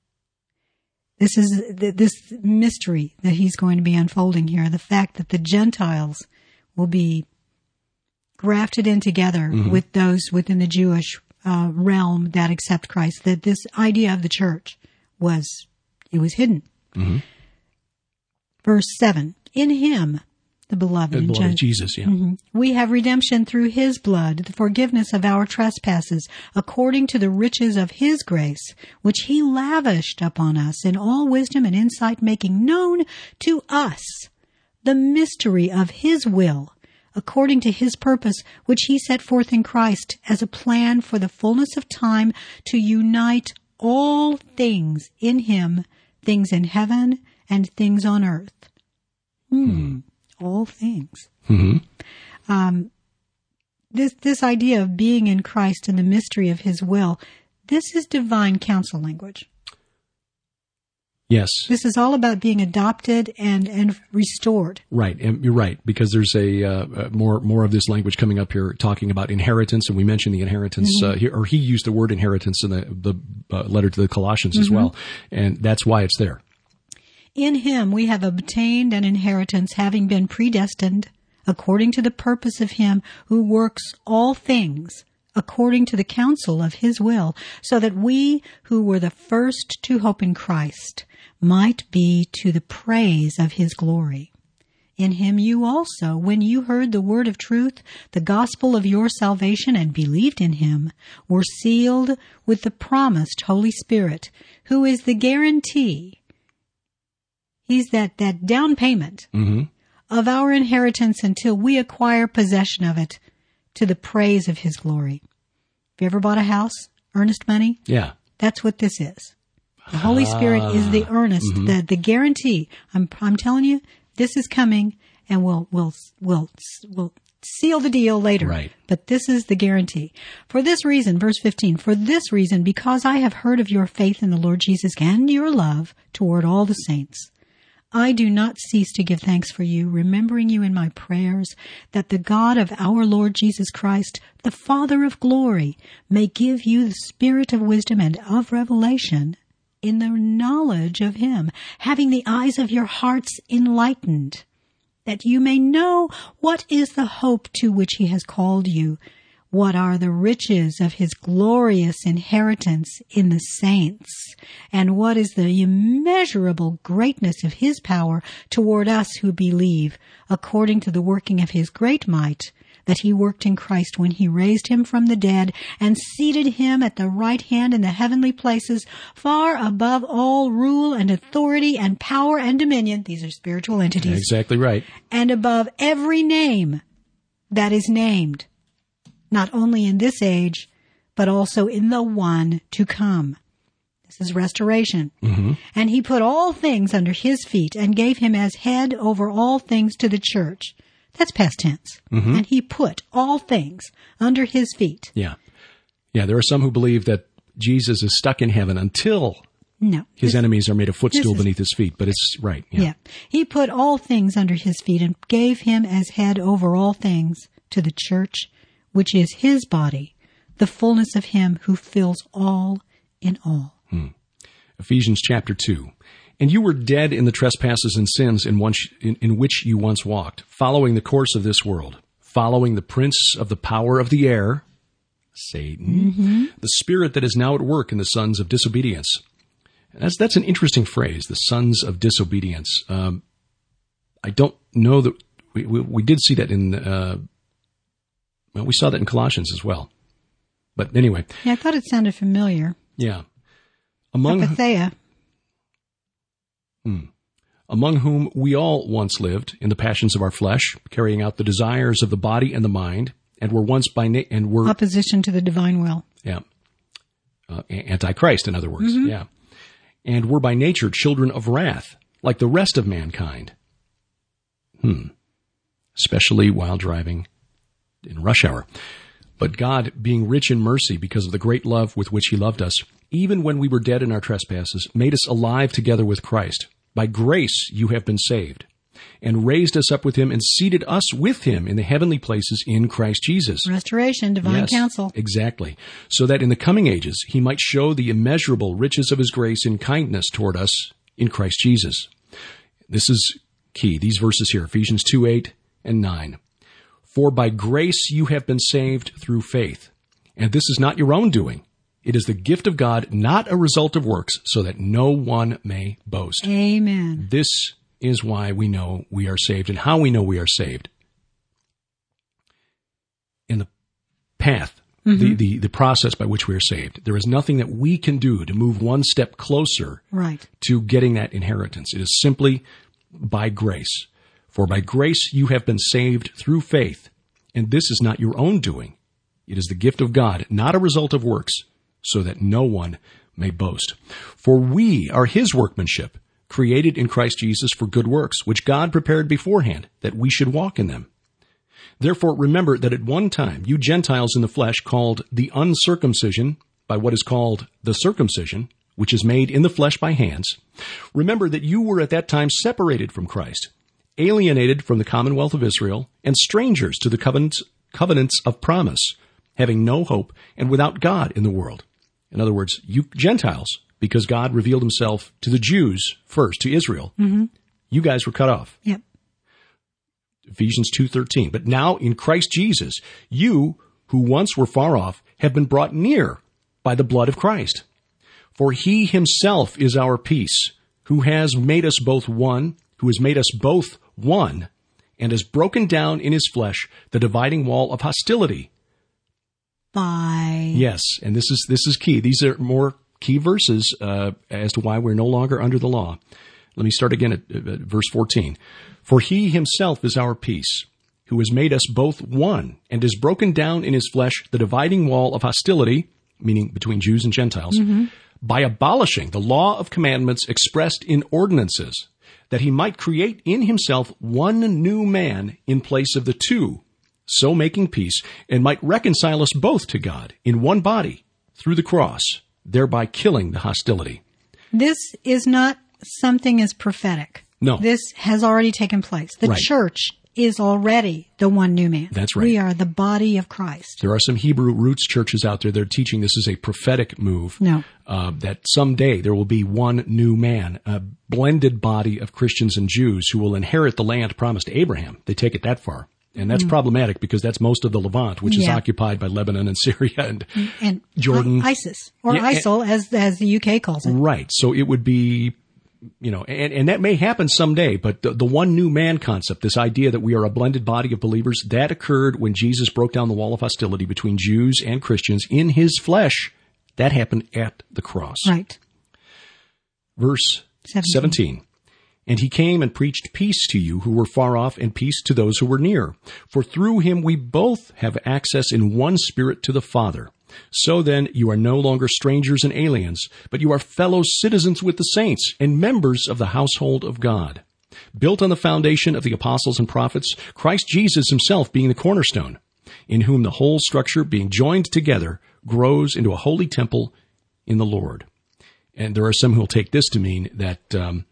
This is this mystery that he's going to be unfolding here, the fact that the Gentiles will be grafted in together mm-hmm. with those within the Jewish uh, realm that accept Christ, that this idea of the church was, it was hidden. Mm-hmm. Verse seven, in him The beloved. The in beloved Gen- Jesus, yeah. Mhm. We have redemption through his blood, the forgiveness of our trespasses, according to the riches of his grace, which he lavished upon us in all wisdom and insight, making known to us the mystery of his will, according to his purpose, which he set forth in Christ as a plan for the fullness of time to unite all things in him, things in heaven and things on earth. Hmm. Mm-hmm. All things. Mm-hmm. Um, this this idea of being in Christ and the mystery of his will, this is divine counsel language. Yes. This is all about being adopted and, and restored. Right, and you're right, because there's a uh, more more of this language coming up here, talking about inheritance, and we mentioned the inheritance, mm-hmm. uh, here, or he used the word inheritance in the the uh, letter to the Colossians mm-hmm. as well, and that's why it's there. In him we have obtained an inheritance, having been predestined according to the purpose of him who works all things according to the counsel of his will, so that we who were the first to hope in Christ might be to the praise of his glory. In him you also, when you heard the word of truth, the gospel of your salvation, and believed in him, were sealed with the promised Holy Spirit, who is the guarantee. He's that, that down payment mm-hmm. of our inheritance until we acquire possession of it to the praise of his glory. Have you ever bought a house? Earnest money? Yeah. That's what this is. The Holy Spirit is the earnest, mm-hmm. the, the guarantee. I'm, I'm telling you, this is coming, and we'll, we'll, we'll, we'll seal the deal later. Right. But this is the guarantee. For this reason, verse fifteen, for this reason, because I have heard of your faith in the Lord Jesus and your love toward all the saints, I do not cease to give thanks for you, remembering you in my prayers, that the God of our Lord Jesus Christ, the Father of glory, may give you the spirit of wisdom and of revelation in the knowledge of him, having the eyes of your hearts enlightened, that you may know what is the hope to which he has called you, what are the riches of his glorious inheritance in the saints, and what is the immeasurable greatness of his power toward us who believe, according to the working of his great might, that he worked in Christ when he raised him from the dead and seated him at the right hand in the heavenly places, far above all rule and authority and power and dominion. These are spiritual entities. Exactly right. And above every name that is named, not only in this age, but also in the one to come. This is restoration. Mm-hmm. And he put all things under his feet and gave him as head over all things to the church. That's past tense. Mm-hmm. And he put all things under his feet. Yeah. Yeah, there are some who believe that Jesus is stuck in heaven until no, his this, enemies are made a footstool is, beneath his feet, but it's right. Yeah. yeah. He put all things under his feet and gave him as head over all things to the church, which is his body, the fullness of him who fills all in all. Hmm. Ephesians chapter two. And you were dead in the trespasses and sins in, one, in, in which you once walked, following the course of this world, following the prince of the power of the air, Satan, mm-hmm. the spirit that is now at work in the sons of disobedience. That's, that's an interesting phrase, the sons of disobedience. Um, I don't know that we, we, we did see that in... Uh, Well, we saw that in Colossians as well. But anyway. Yeah, I thought it sounded familiar. Yeah. Among, Apatheia. Hmm, among whom we all once lived in the passions of our flesh, carrying out the desires of the body and the mind, and were once by na- and were opposition to the divine will. Yeah. Uh, antichrist, in other words. Mm-hmm. Yeah. And were by nature children of wrath, like the rest of mankind. Hmm. Especially while driving in rush hour. But God, being rich in mercy because of the great love with which he loved us, even when we were dead in our trespasses, made us alive together with Christ. By grace you have been saved, and raised us up with him and seated us with him in the heavenly places in Christ Jesus. Restoration, divine yes, counsel. Exactly. So that in the coming ages he might show the immeasurable riches of his grace in kindness toward us in Christ Jesus. This is key. These verses here, Ephesians two, eight and nine. For by grace you have been saved through faith. And this is not your own doing. It is the gift of God, not a result of works, so that no one may boast. Amen. This is why we know we are saved and how we know we are saved. In the path, mm-hmm. the, the, the process by which we are saved, there is nothing that we can do to move one step closer right. to getting that inheritance. It is simply by grace. For by grace you have been saved through faith, and this is not your own doing. It is the gift of God, not a result of works, so that no one may boast. For we are his workmanship, created in Christ Jesus for good works, which God prepared beforehand, that we should walk in them. Therefore remember that at one time you Gentiles in the flesh, called the uncircumcision by what is called the circumcision, which is made in the flesh by hands, remember that you were at that time separated from Christ, alienated from the commonwealth of Israel, and strangers to the covenants, covenants of promise, having no hope and without God in the world. In other words, you Gentiles, because God revealed himself to the Jews first, to Israel, mm-hmm. you guys were cut off. Yep. Ephesians two thirteen. But now in Christ Jesus, you who once were far off have been brought near by the blood of Christ. For he himself is our peace, who has made us both one, who has made us both one, and has broken down in his flesh the dividing wall of hostility. By yes, and this is this is key. These are more key verses uh, as to why we're no longer under the law. Let me start again at, at verse fourteen. For he himself is our peace, who has made us both one, and has broken down in his flesh the dividing wall of hostility, meaning between Jews and Gentiles, mm-hmm. by abolishing the law of commandments expressed in ordinances, that he might create in himself one new man in place of the two, so making peace, and might reconcile us both to God in one body through the cross, thereby killing the hostility. This is not something as prophetic. No. This has already taken place. The right. church is already the one new man. That's right. We are the body of Christ. There are some Hebrew roots churches out there that are teaching this is a prophetic move. No. Uh, that someday there will be one new man, a blended body of Christians and Jews who will inherit the land promised to Abraham. They take it that far. And that's mm. problematic because that's most of the Levant, which yeah. is occupied by Lebanon and Syria and, and Jordan. ISIS, or yeah, ISIL, and, as as the U K calls it. Right. So it would be, you know, and, and that may happen someday, but the, the one new man concept, this idea that we are a blended body of believers, that occurred when Jesus broke down the wall of hostility between Jews and Christians in his flesh. That happened at the cross. Right. Verse seventeen. seventeen. And he came and preached peace to you who were far off and peace to those who were near. For through him we both have access in one spirit to the Father. So then you are no longer strangers and aliens, but you are fellow citizens with the saints and members of the household of God, built on the foundation of the apostles and prophets, Christ Jesus himself being the cornerstone, in whom the whole structure being joined together grows into a holy temple in the Lord. And there are some who will take this to mean that um,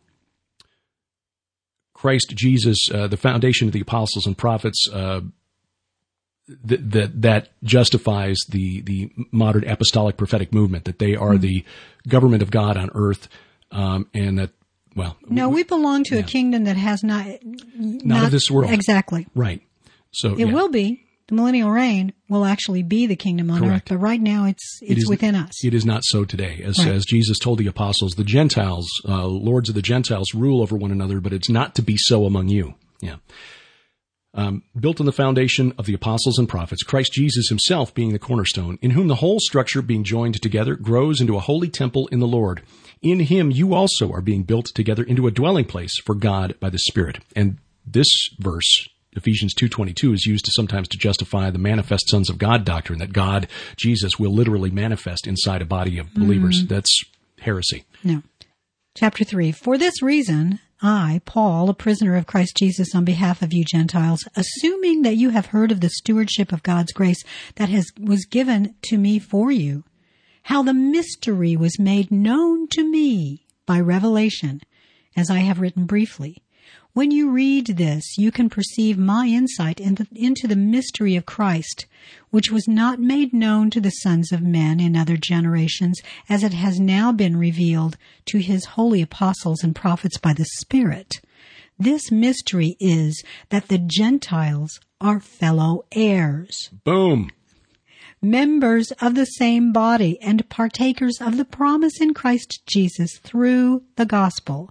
Christ Jesus, uh, the foundation of the apostles and prophets, uh, th- that that justifies the the modern apostolic prophetic movement, that they are mm-hmm. the government of God on earth, um, and that, well... No, we, we belong to yeah. a kingdom that has not... Not, not of this world. Exactly. Right. So It yeah. will be. The millennial reign will actually be the kingdom on Correct. earth, but right now it's it's it is, within us. It is not so today. As, right. as Jesus told the apostles, the Gentiles, uh, lords of the Gentiles rule over one another, but it's not to be so among you. Yeah. Um, built on the foundation of the apostles and prophets, Christ Jesus himself being the cornerstone, in whom the whole structure being joined together grows into a holy temple in the Lord. In him you also are being built together into a dwelling place for God by the Spirit. And this verse, Ephesians two twenty-two, is used to sometimes to justify the manifest sons of God doctrine, that God, Jesus, will literally manifest inside a body of believers. Mm. That's heresy. No. Chapter three. For this reason, I, Paul, a prisoner of Christ Jesus on behalf of you Gentiles, assuming that you have heard of the stewardship of God's grace that has was given to me for you, how the mystery was made known to me by revelation, as I have written briefly. When you read this, you can perceive my insight into, into the mystery of Christ, which was not made known to the sons of men in other generations, as it has now been revealed to his holy apostles and prophets by the Spirit. This mystery is that the Gentiles are fellow heirs. Boom. Members of the same body and partakers of the promise in Christ Jesus through the gospel,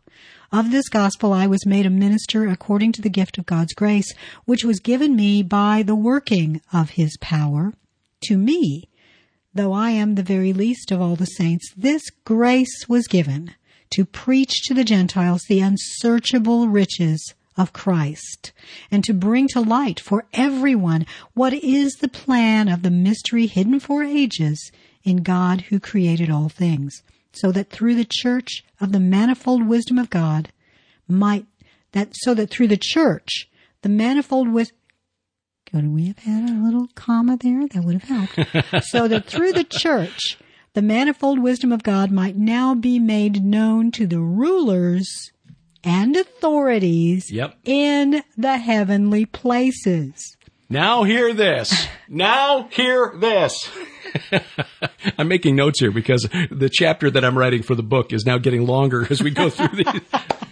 Of this gospel I was made a minister according to the gift of God's grace, which was given me by the working of his power. To me, though I am the very least of all the saints, this grace was given to preach to the Gentiles the unsearchable riches of Christ, and to bring to light for everyone what is the plan of the mystery hidden for ages in God who created all things, so that through the church of the manifold wisdom of God might, that so that through the church, the manifold wisdom, could we have had a little comma there? That would have helped. So that through the church, the manifold wisdom of God might now be made known to the rulers and authorities yep. in the heavenly places. Now hear this. Now hear this. I'm making notes here because the chapter that I'm writing for the book is now getting longer as we go through these.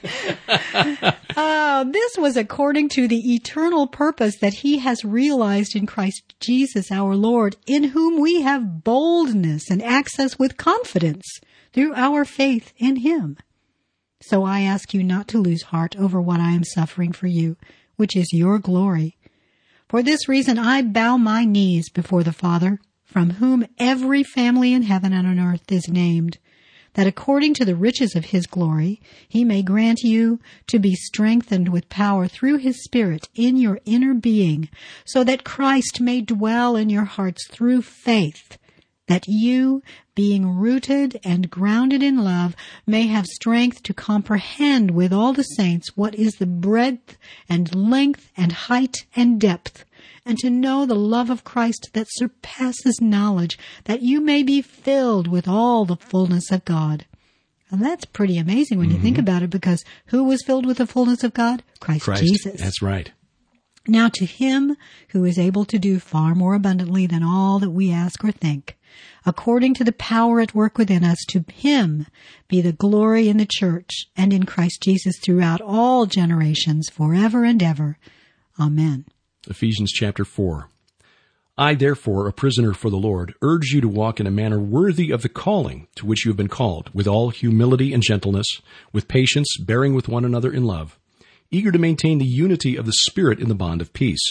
uh, this was according to the eternal purpose that he has realized in Christ Jesus our Lord, in whom we have boldness and access with confidence through our faith in him. So I ask you not to lose heart over what I am suffering for you, which is your glory. For this reason I bow my knees before the Father, from whom every family in heaven and on earth is named, that according to the riches of his glory, he may grant you to be strengthened with power through his Spirit in your inner being, so that Christ may dwell in your hearts through faith, that you, being rooted and grounded in love, may have strength to comprehend with all the saints what is the breadth and length and height and depth, and to know the love of Christ that surpasses knowledge, that you may be filled with all the fullness of God. And that's pretty amazing when mm-hmm. you think about it, because who was filled with the fullness of God? Christ, Christ Jesus. That's right. Now to him who is able to do far more abundantly than all that we ask or think, according to the power at work within us, to him be the glory in the church and in Christ Jesus throughout all generations, forever and ever. Amen. Ephesians chapter four. I, therefore, a prisoner for the Lord, urge you to walk in a manner worthy of the calling to which you have been called, with all humility and gentleness, with patience, bearing with one another in love, eager to maintain the unity of the Spirit in the bond of peace.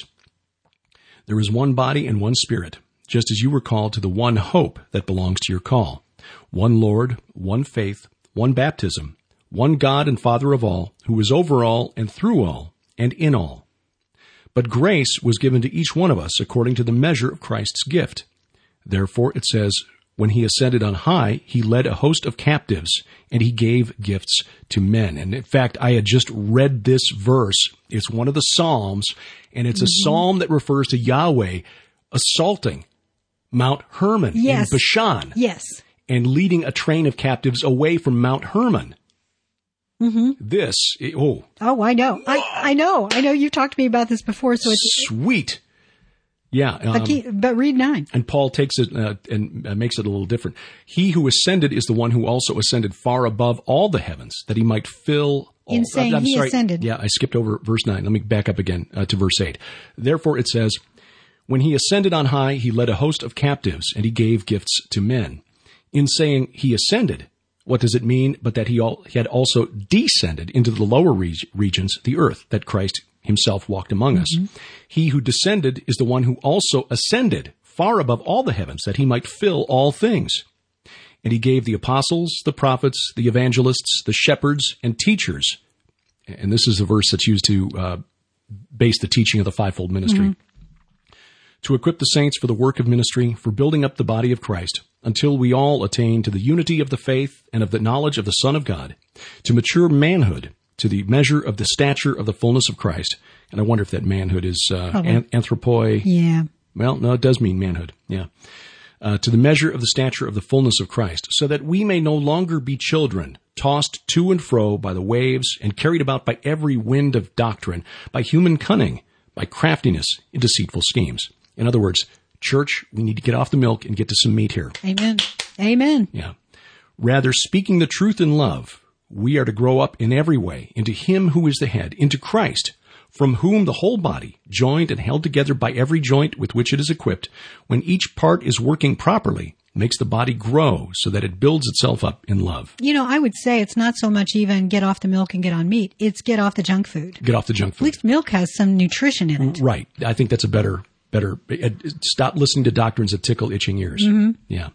There is one body and one Spirit, just as you were called to the one hope that belongs to your call. One Lord, one faith, one baptism, one God and Father of all, who is over all and through all and in all. But grace was given to each one of us according to the measure of Christ's gift. Therefore, it says, when he ascended on high, he led a host of captives, and he gave gifts to men. And in fact, I had just read this verse. It's one of the Psalms, and it's mm-hmm. a psalm that refers to Yahweh assaulting Mount Hermon yes. in Bashan. Yes. And leading a train of captives away from Mount Hermon. Mm-hmm. This, oh. Oh, I know. I, I know. I know you've talked to me about this before. So it's sweet. Yeah. Um, but, he, but read nine. And Paul takes it uh, and uh, makes it a little different. He who ascended is the one who also ascended far above all the heavens, that he might fill all. In saying I'm he sorry. ascended. Yeah, I skipped over verse nine. Let me back up again uh, to verse eight. Therefore it says, when he ascended on high, he led a host of captives, and he gave gifts to men. In saying he ascended, what does it mean but that he, all, he had also descended into the lower reg- regions, the earth, that Christ himself walked among us? Mm-hmm. He who descended is the one who also ascended far above all the heavens, that he might fill all things. And he gave the apostles, the prophets, the evangelists, the shepherds, and teachers. And this is the verse that's used to uh, base the teaching of the fivefold ministry. Mm-hmm. To equip the saints for the work of ministry, for building up the body of Christ, until we all attain to the unity of the faith and of the knowledge of the Son of God, to mature manhood, to the measure of the stature of the fullness of Christ. And I wonder if that manhood is uh, an- anthropoi. Yeah. Well, no, it does mean manhood. Yeah. Uh, to the measure of the stature of the fullness of Christ, so that we may no longer be children, tossed to and fro by the waves and carried about by every wind of doctrine, by human cunning, by craftiness in deceitful schemes. In other words, church, we need to get off the milk and get to some meat here. Amen. Amen. Yeah. Rather, speaking the truth in love, we are to grow up in every way into him who is the head, into Christ, from whom the whole body, joined and held together by every joint with which it is equipped, when each part is working properly, makes the body grow so that it builds itself up in love. You know, I would say it's not so much even get off the milk and get on meat. It's get off the junk food. Get off the junk food. At least milk has some nutrition in it. Right. I think that's a better, better, stop listening to doctrines that tickle itching ears. Mm-hmm. Yeah.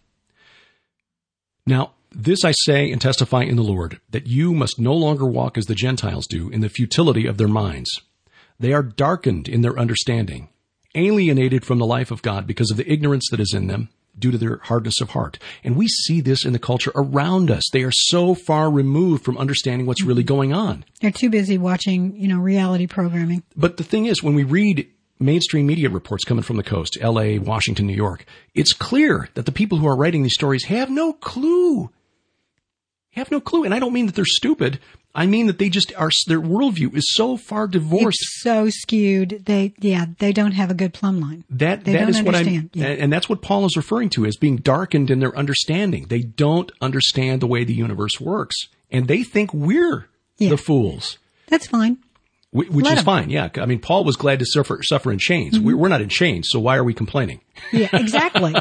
Now, this I say and testify in the Lord, that you must no longer walk as the Gentiles do in the futility of their minds. They are darkened in their understanding, alienated from the life of God because of the ignorance that is in them due to their hardness of heart. And we see this in the culture around us. They are so far removed from understanding what's really going on. They're too busy watching, you know, reality programming. But the thing is, when we read mainstream media reports coming from the coast, L A, Washington, New York, it's clear that the people who are writing these stories have no clue. Have no clue. And I don't mean that they're stupid. I mean that they just are, their worldview is so far divorced. It's so skewed. They, yeah, they don't have a good plumb line. That, they that don't is what I'm, understand. Yeah. and that's what Paul is referring to as being darkened in their understanding. They don't understand the way the universe works. And they think we're Yeah. the fools. That's fine. Wh- Which Let is 'em. fine. Yeah. I mean, Paul was glad to suffer, suffer in chains. Mm-hmm. We- We're not in chains. So why are we complaining? Yeah, exactly.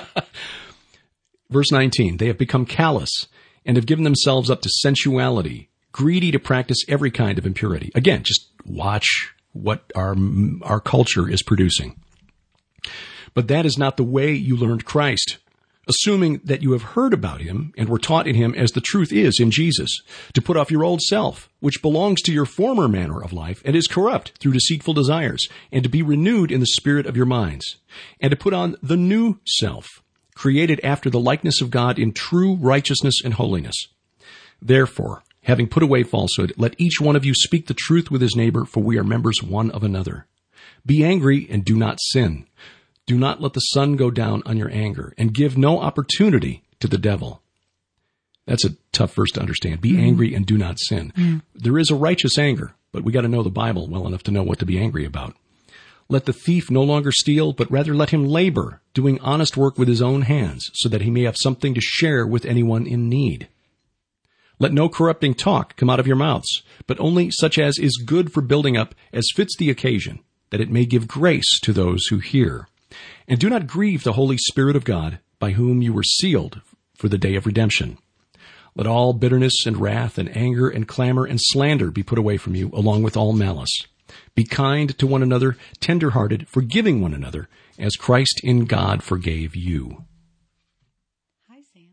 Verse nineteen, they have become callous and have given themselves up to sensuality, greedy to practice every kind of impurity. Again, just watch what our, our culture is producing. But that is not the way you learned Christ, assuming that you have heard about him and were taught in him as the truth is in Jesus, to put off your old self, which belongs to your former manner of life and is corrupt through deceitful desires, and to be renewed in the spirit of your minds, and to put on the new self, created after the likeness of God in true righteousness and holiness. Therefore, having put away falsehood, let each one of you speak the truth with his neighbor, for we are members one of another. Be angry and do not sin. Do not let the sun go down on your anger, and give no opportunity to the devil. That's a tough verse to understand. Be mm-hmm. angry and do not sin. Mm-hmm. There is a righteous anger, but we got to know the Bible well enough to know what to be angry about. Let the thief no longer steal, but rather let him labor, doing honest work with his own hands, so that he may have something to share with anyone in need. Let no corrupting talk come out of your mouths, but only such as is good for building up, as fits the occasion, that it may give grace to those who hear. And do not grieve the Holy Spirit of God, by whom you were sealed for the day of redemption. Let all bitterness and wrath and anger and clamor and slander be put away from you, along with all malice. Be kind to one another, tender-hearted, forgiving one another, as Christ in God forgave you. Hi, Sam.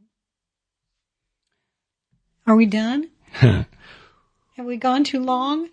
Are we done? Have we gone too long?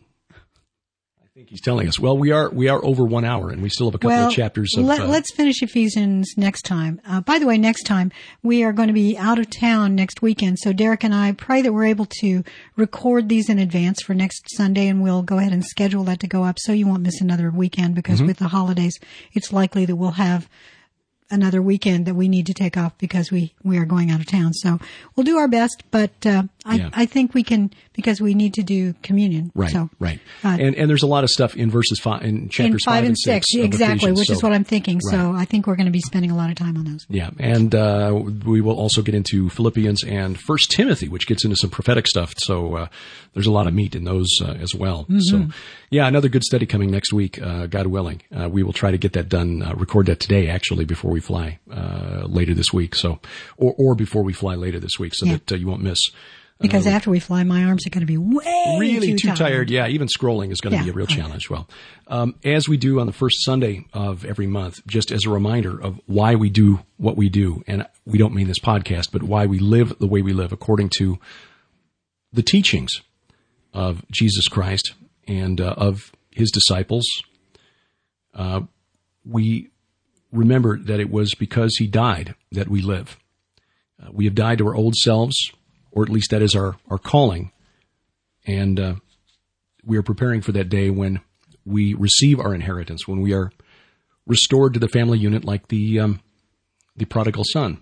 I think he's telling us. Well, we are we are over one hour, and we still have a couple well, of chapters of... Let, uh, let's finish Ephesians next time. Uh, by the way, next time, we are going to be out of town next weekend, so Derek and I pray that we're able to record these in advance for next Sunday, and we'll go ahead and schedule that to go up so you won't miss another weekend, because mm-hmm. with the holidays, it's likely that we'll have another weekend that we need to take off because we, we are going out of town. So we'll do our best, but uh, I, yeah. I think we can, because we need to do communion. Right, so, right. Uh, and and there's a lot of stuff in verses five, in chapters in five, five and six. six exactly, which so, is what I'm thinking. Right. So I think we're going to be spending a lot of time on those. Yeah, and uh, we will also get into Philippians and First Timothy, which gets into some prophetic stuff. So uh, there's a lot of meat in those uh, as well. Mm-hmm. So yeah, another good study coming next week, uh, God willing. Uh, we will try to get that done, uh, record that today actually before we fly uh, later this week. So, or or before we fly later this week, so yeah. that uh, you won't miss. Because uh, after we fly, my arms are going to be way really too, too tired. tired. Yeah, even scrolling is going to yeah. be a real challenge. Well, um, as we do on the first Sunday of every month, just as a reminder of why we do what we do, and we don't mean this podcast, but why we live the way we live according to the teachings of Jesus Christ and uh, of his disciples. Uh, we remember that it was because he died that we live. Uh, we have died to our old selves, or at least that is our, our calling. And uh, we are preparing for that day when we receive our inheritance, when we are restored to the family unit like the um, the prodigal son.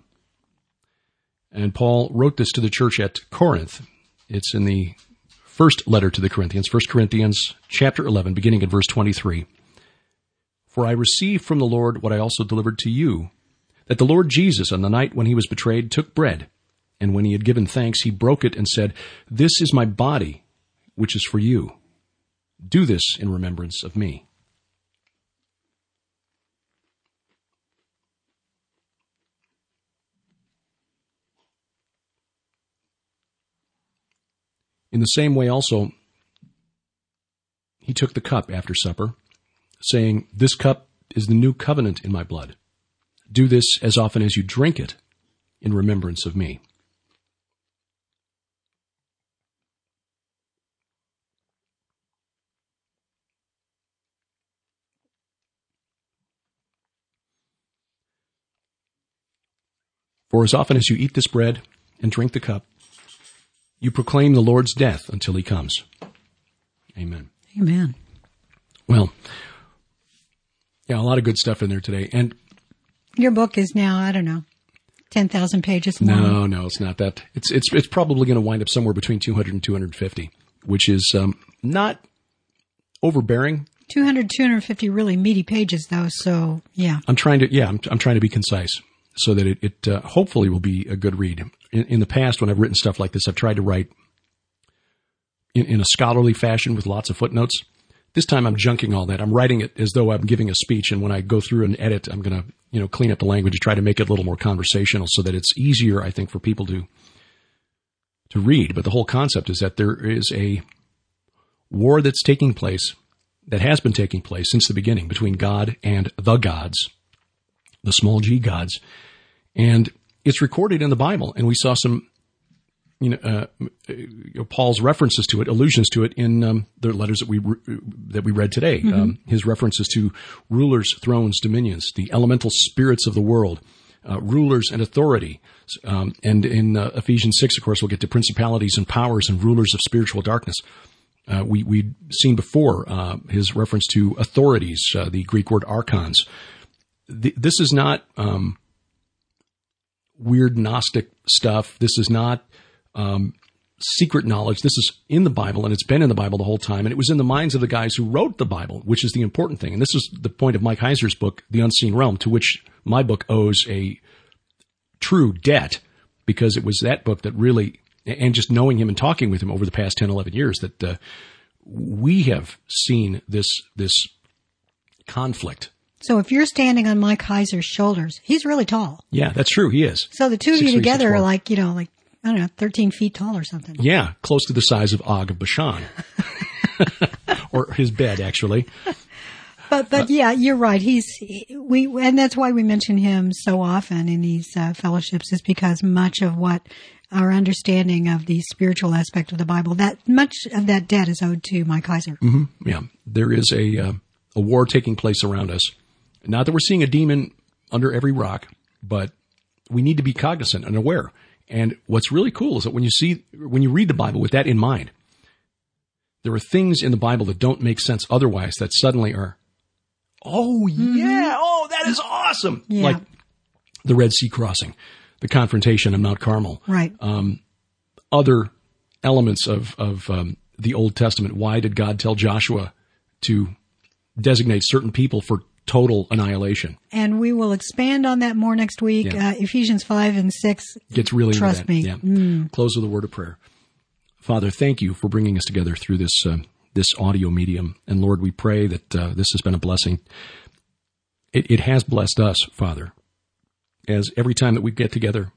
And Paul wrote this to the church at Corinth. It's in the first letter to the Corinthians, First Corinthians chapter eleven, beginning at verse twenty-three. For I received from the Lord what I also delivered to you, that the Lord Jesus, on the night when he was betrayed, took bread, and when he had given thanks, he broke it and said, "This is my body, which is for you. Do this in remembrance of me." In the same way also, he took the cup after supper, saying, "This cup is the new covenant in my blood. Do this as often as you drink it in remembrance of me." For as often as you eat this bread and drink the cup, you proclaim the Lord's death until he comes. Amen. Amen. Well, yeah, a lot of good stuff in there today. And your book is now, I don't know, ten thousand pages long. No, no, it's not that. It's it's it's probably going to wind up somewhere between two hundred and two hundred fifty, which is um, not overbearing. two hundred, two hundred fifty really meaty pages, though, so yeah. I'm trying to, yeah, I'm, I'm trying to be concise so that it, it uh, hopefully will be a good read. In, in the past, when I've written stuff like this, I've tried to write in, in a scholarly fashion with lots of footnotes. This time I'm junking all that. I'm writing it as though I'm giving a speech, and when I go through and edit, I'm going to, you know, clean up the language and try to make it a little more conversational so that it's easier, I think, for people to to read. But the whole concept is that there is a war that's taking place, that has been taking place since the beginning, between God and the gods, the small g gods, and it's recorded in the Bible. And we saw some, you know, uh, you know Paul's references to it, allusions to it in um, the letters that we re- that we read today. Mm-hmm. Um, his references to rulers, thrones, dominions, the elemental spirits of the world, uh, rulers and authority. Um, and in uh, Ephesians six, of course, we'll get to principalities and powers and rulers of spiritual darkness. Uh, we, we'd seen before uh, his reference to authorities, uh, the Greek word archons. The, this is not um, weird Gnostic stuff. This is not um, secret knowledge. This is in the Bible, and it's been in the Bible the whole time. And it was in the minds of the guys who wrote the Bible, which is the important thing. And this is the point of Mike Heiser's book, The Unseen Realm, to which my book owes a true debt, because it was that book that really, and just knowing him and talking with him over the past ten, eleven years, that uh, we have seen this this conflict. So if you're standing on Mike Heiser's shoulders, he's really tall. Yeah, that's true. He is. So the two of you together are like, you know, like, I don't know, thirteen feet tall or something. Yeah, close to the size of Og of Bashan. Or his bed, actually. But, but yeah, you're right. He's, we, and that's why we mention him so often in these uh, fellowships, is because much of what our understanding of the spiritual aspect of the Bible, that much of that debt is owed to Mike Heiser. Mm-hmm. Yeah. There is a, uh, a war taking place around us. Not that we're seeing a demon under every rock, but we need to be cognizant and aware. And what's really cool is that when you see, when you read the Bible with that in mind, there are things in the Bible that don't make sense otherwise that suddenly are, oh yeah, mm-hmm. oh, that is awesome. Yeah. Like the Red Sea crossing, the confrontation of Mount Carmel. Right. Um, other elements of, of um, the Old Testament. Why did God tell Joshua to designate certain people for total annihilation? And we will expand on that more next week. Yeah. Uh, Ephesians five and six. Gets really Trust into that. me. Yeah. Mm. Close with a word of prayer. Father, thank you for bringing us together through this uh, this audio medium. And Lord, we pray that uh, this has been a blessing. It, it has blessed us, Father, as every time that we get together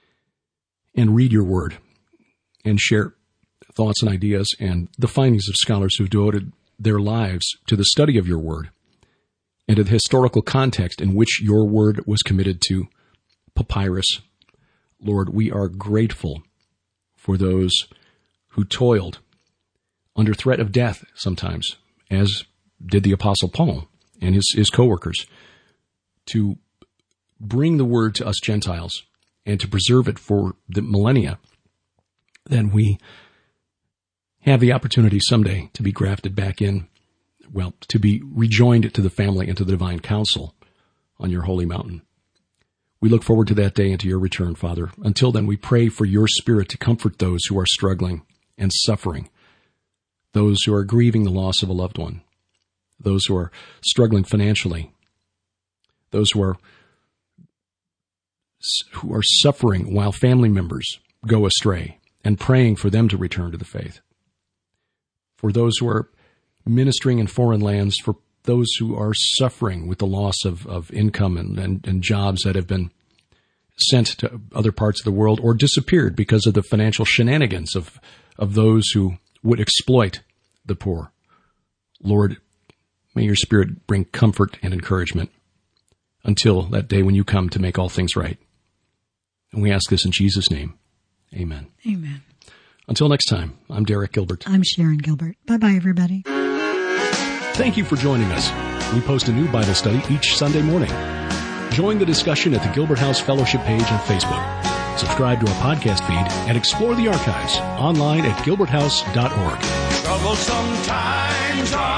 and read your word and share thoughts and ideas and the findings of scholars who've devoted their lives to the study of your word and to the historical context in which your word was committed to papyrus. Lord, we are grateful for those who toiled under threat of death sometimes, as did the Apostle Paul and his, his co-workers, to bring the word to us Gentiles and to preserve it for the millennia. Then we have the opportunity someday to be grafted back in, well, to be rejoined to the family and to the divine council on your holy mountain. We look forward to that day and to your return, Father. Until then, we pray for your Spirit to comfort those who are struggling and suffering, those who are grieving the loss of a loved one, those who are struggling financially, those who are who are suffering while family members go astray, and praying for them to return to the faith. For those who are ministering in foreign lands, for those who are suffering with the loss of, of income and, and, and jobs that have been sent to other parts of the world or disappeared because of the financial shenanigans of of those who would exploit the poor. Lord, may your Spirit bring comfort and encouragement until that day when you come to make all things right. And we ask this in Jesus' name. Amen. Amen. Until next time, I'm Derek Gilbert. I'm Sharon Gilbert. Bye-bye, everybody. Thank you for joining us. We post a new Bible study each Sunday morning. Join the discussion at the Gilbert House Fellowship page on Facebook. Subscribe to our podcast feed and explore the archives online at gilbert house dot org. Troublesome times are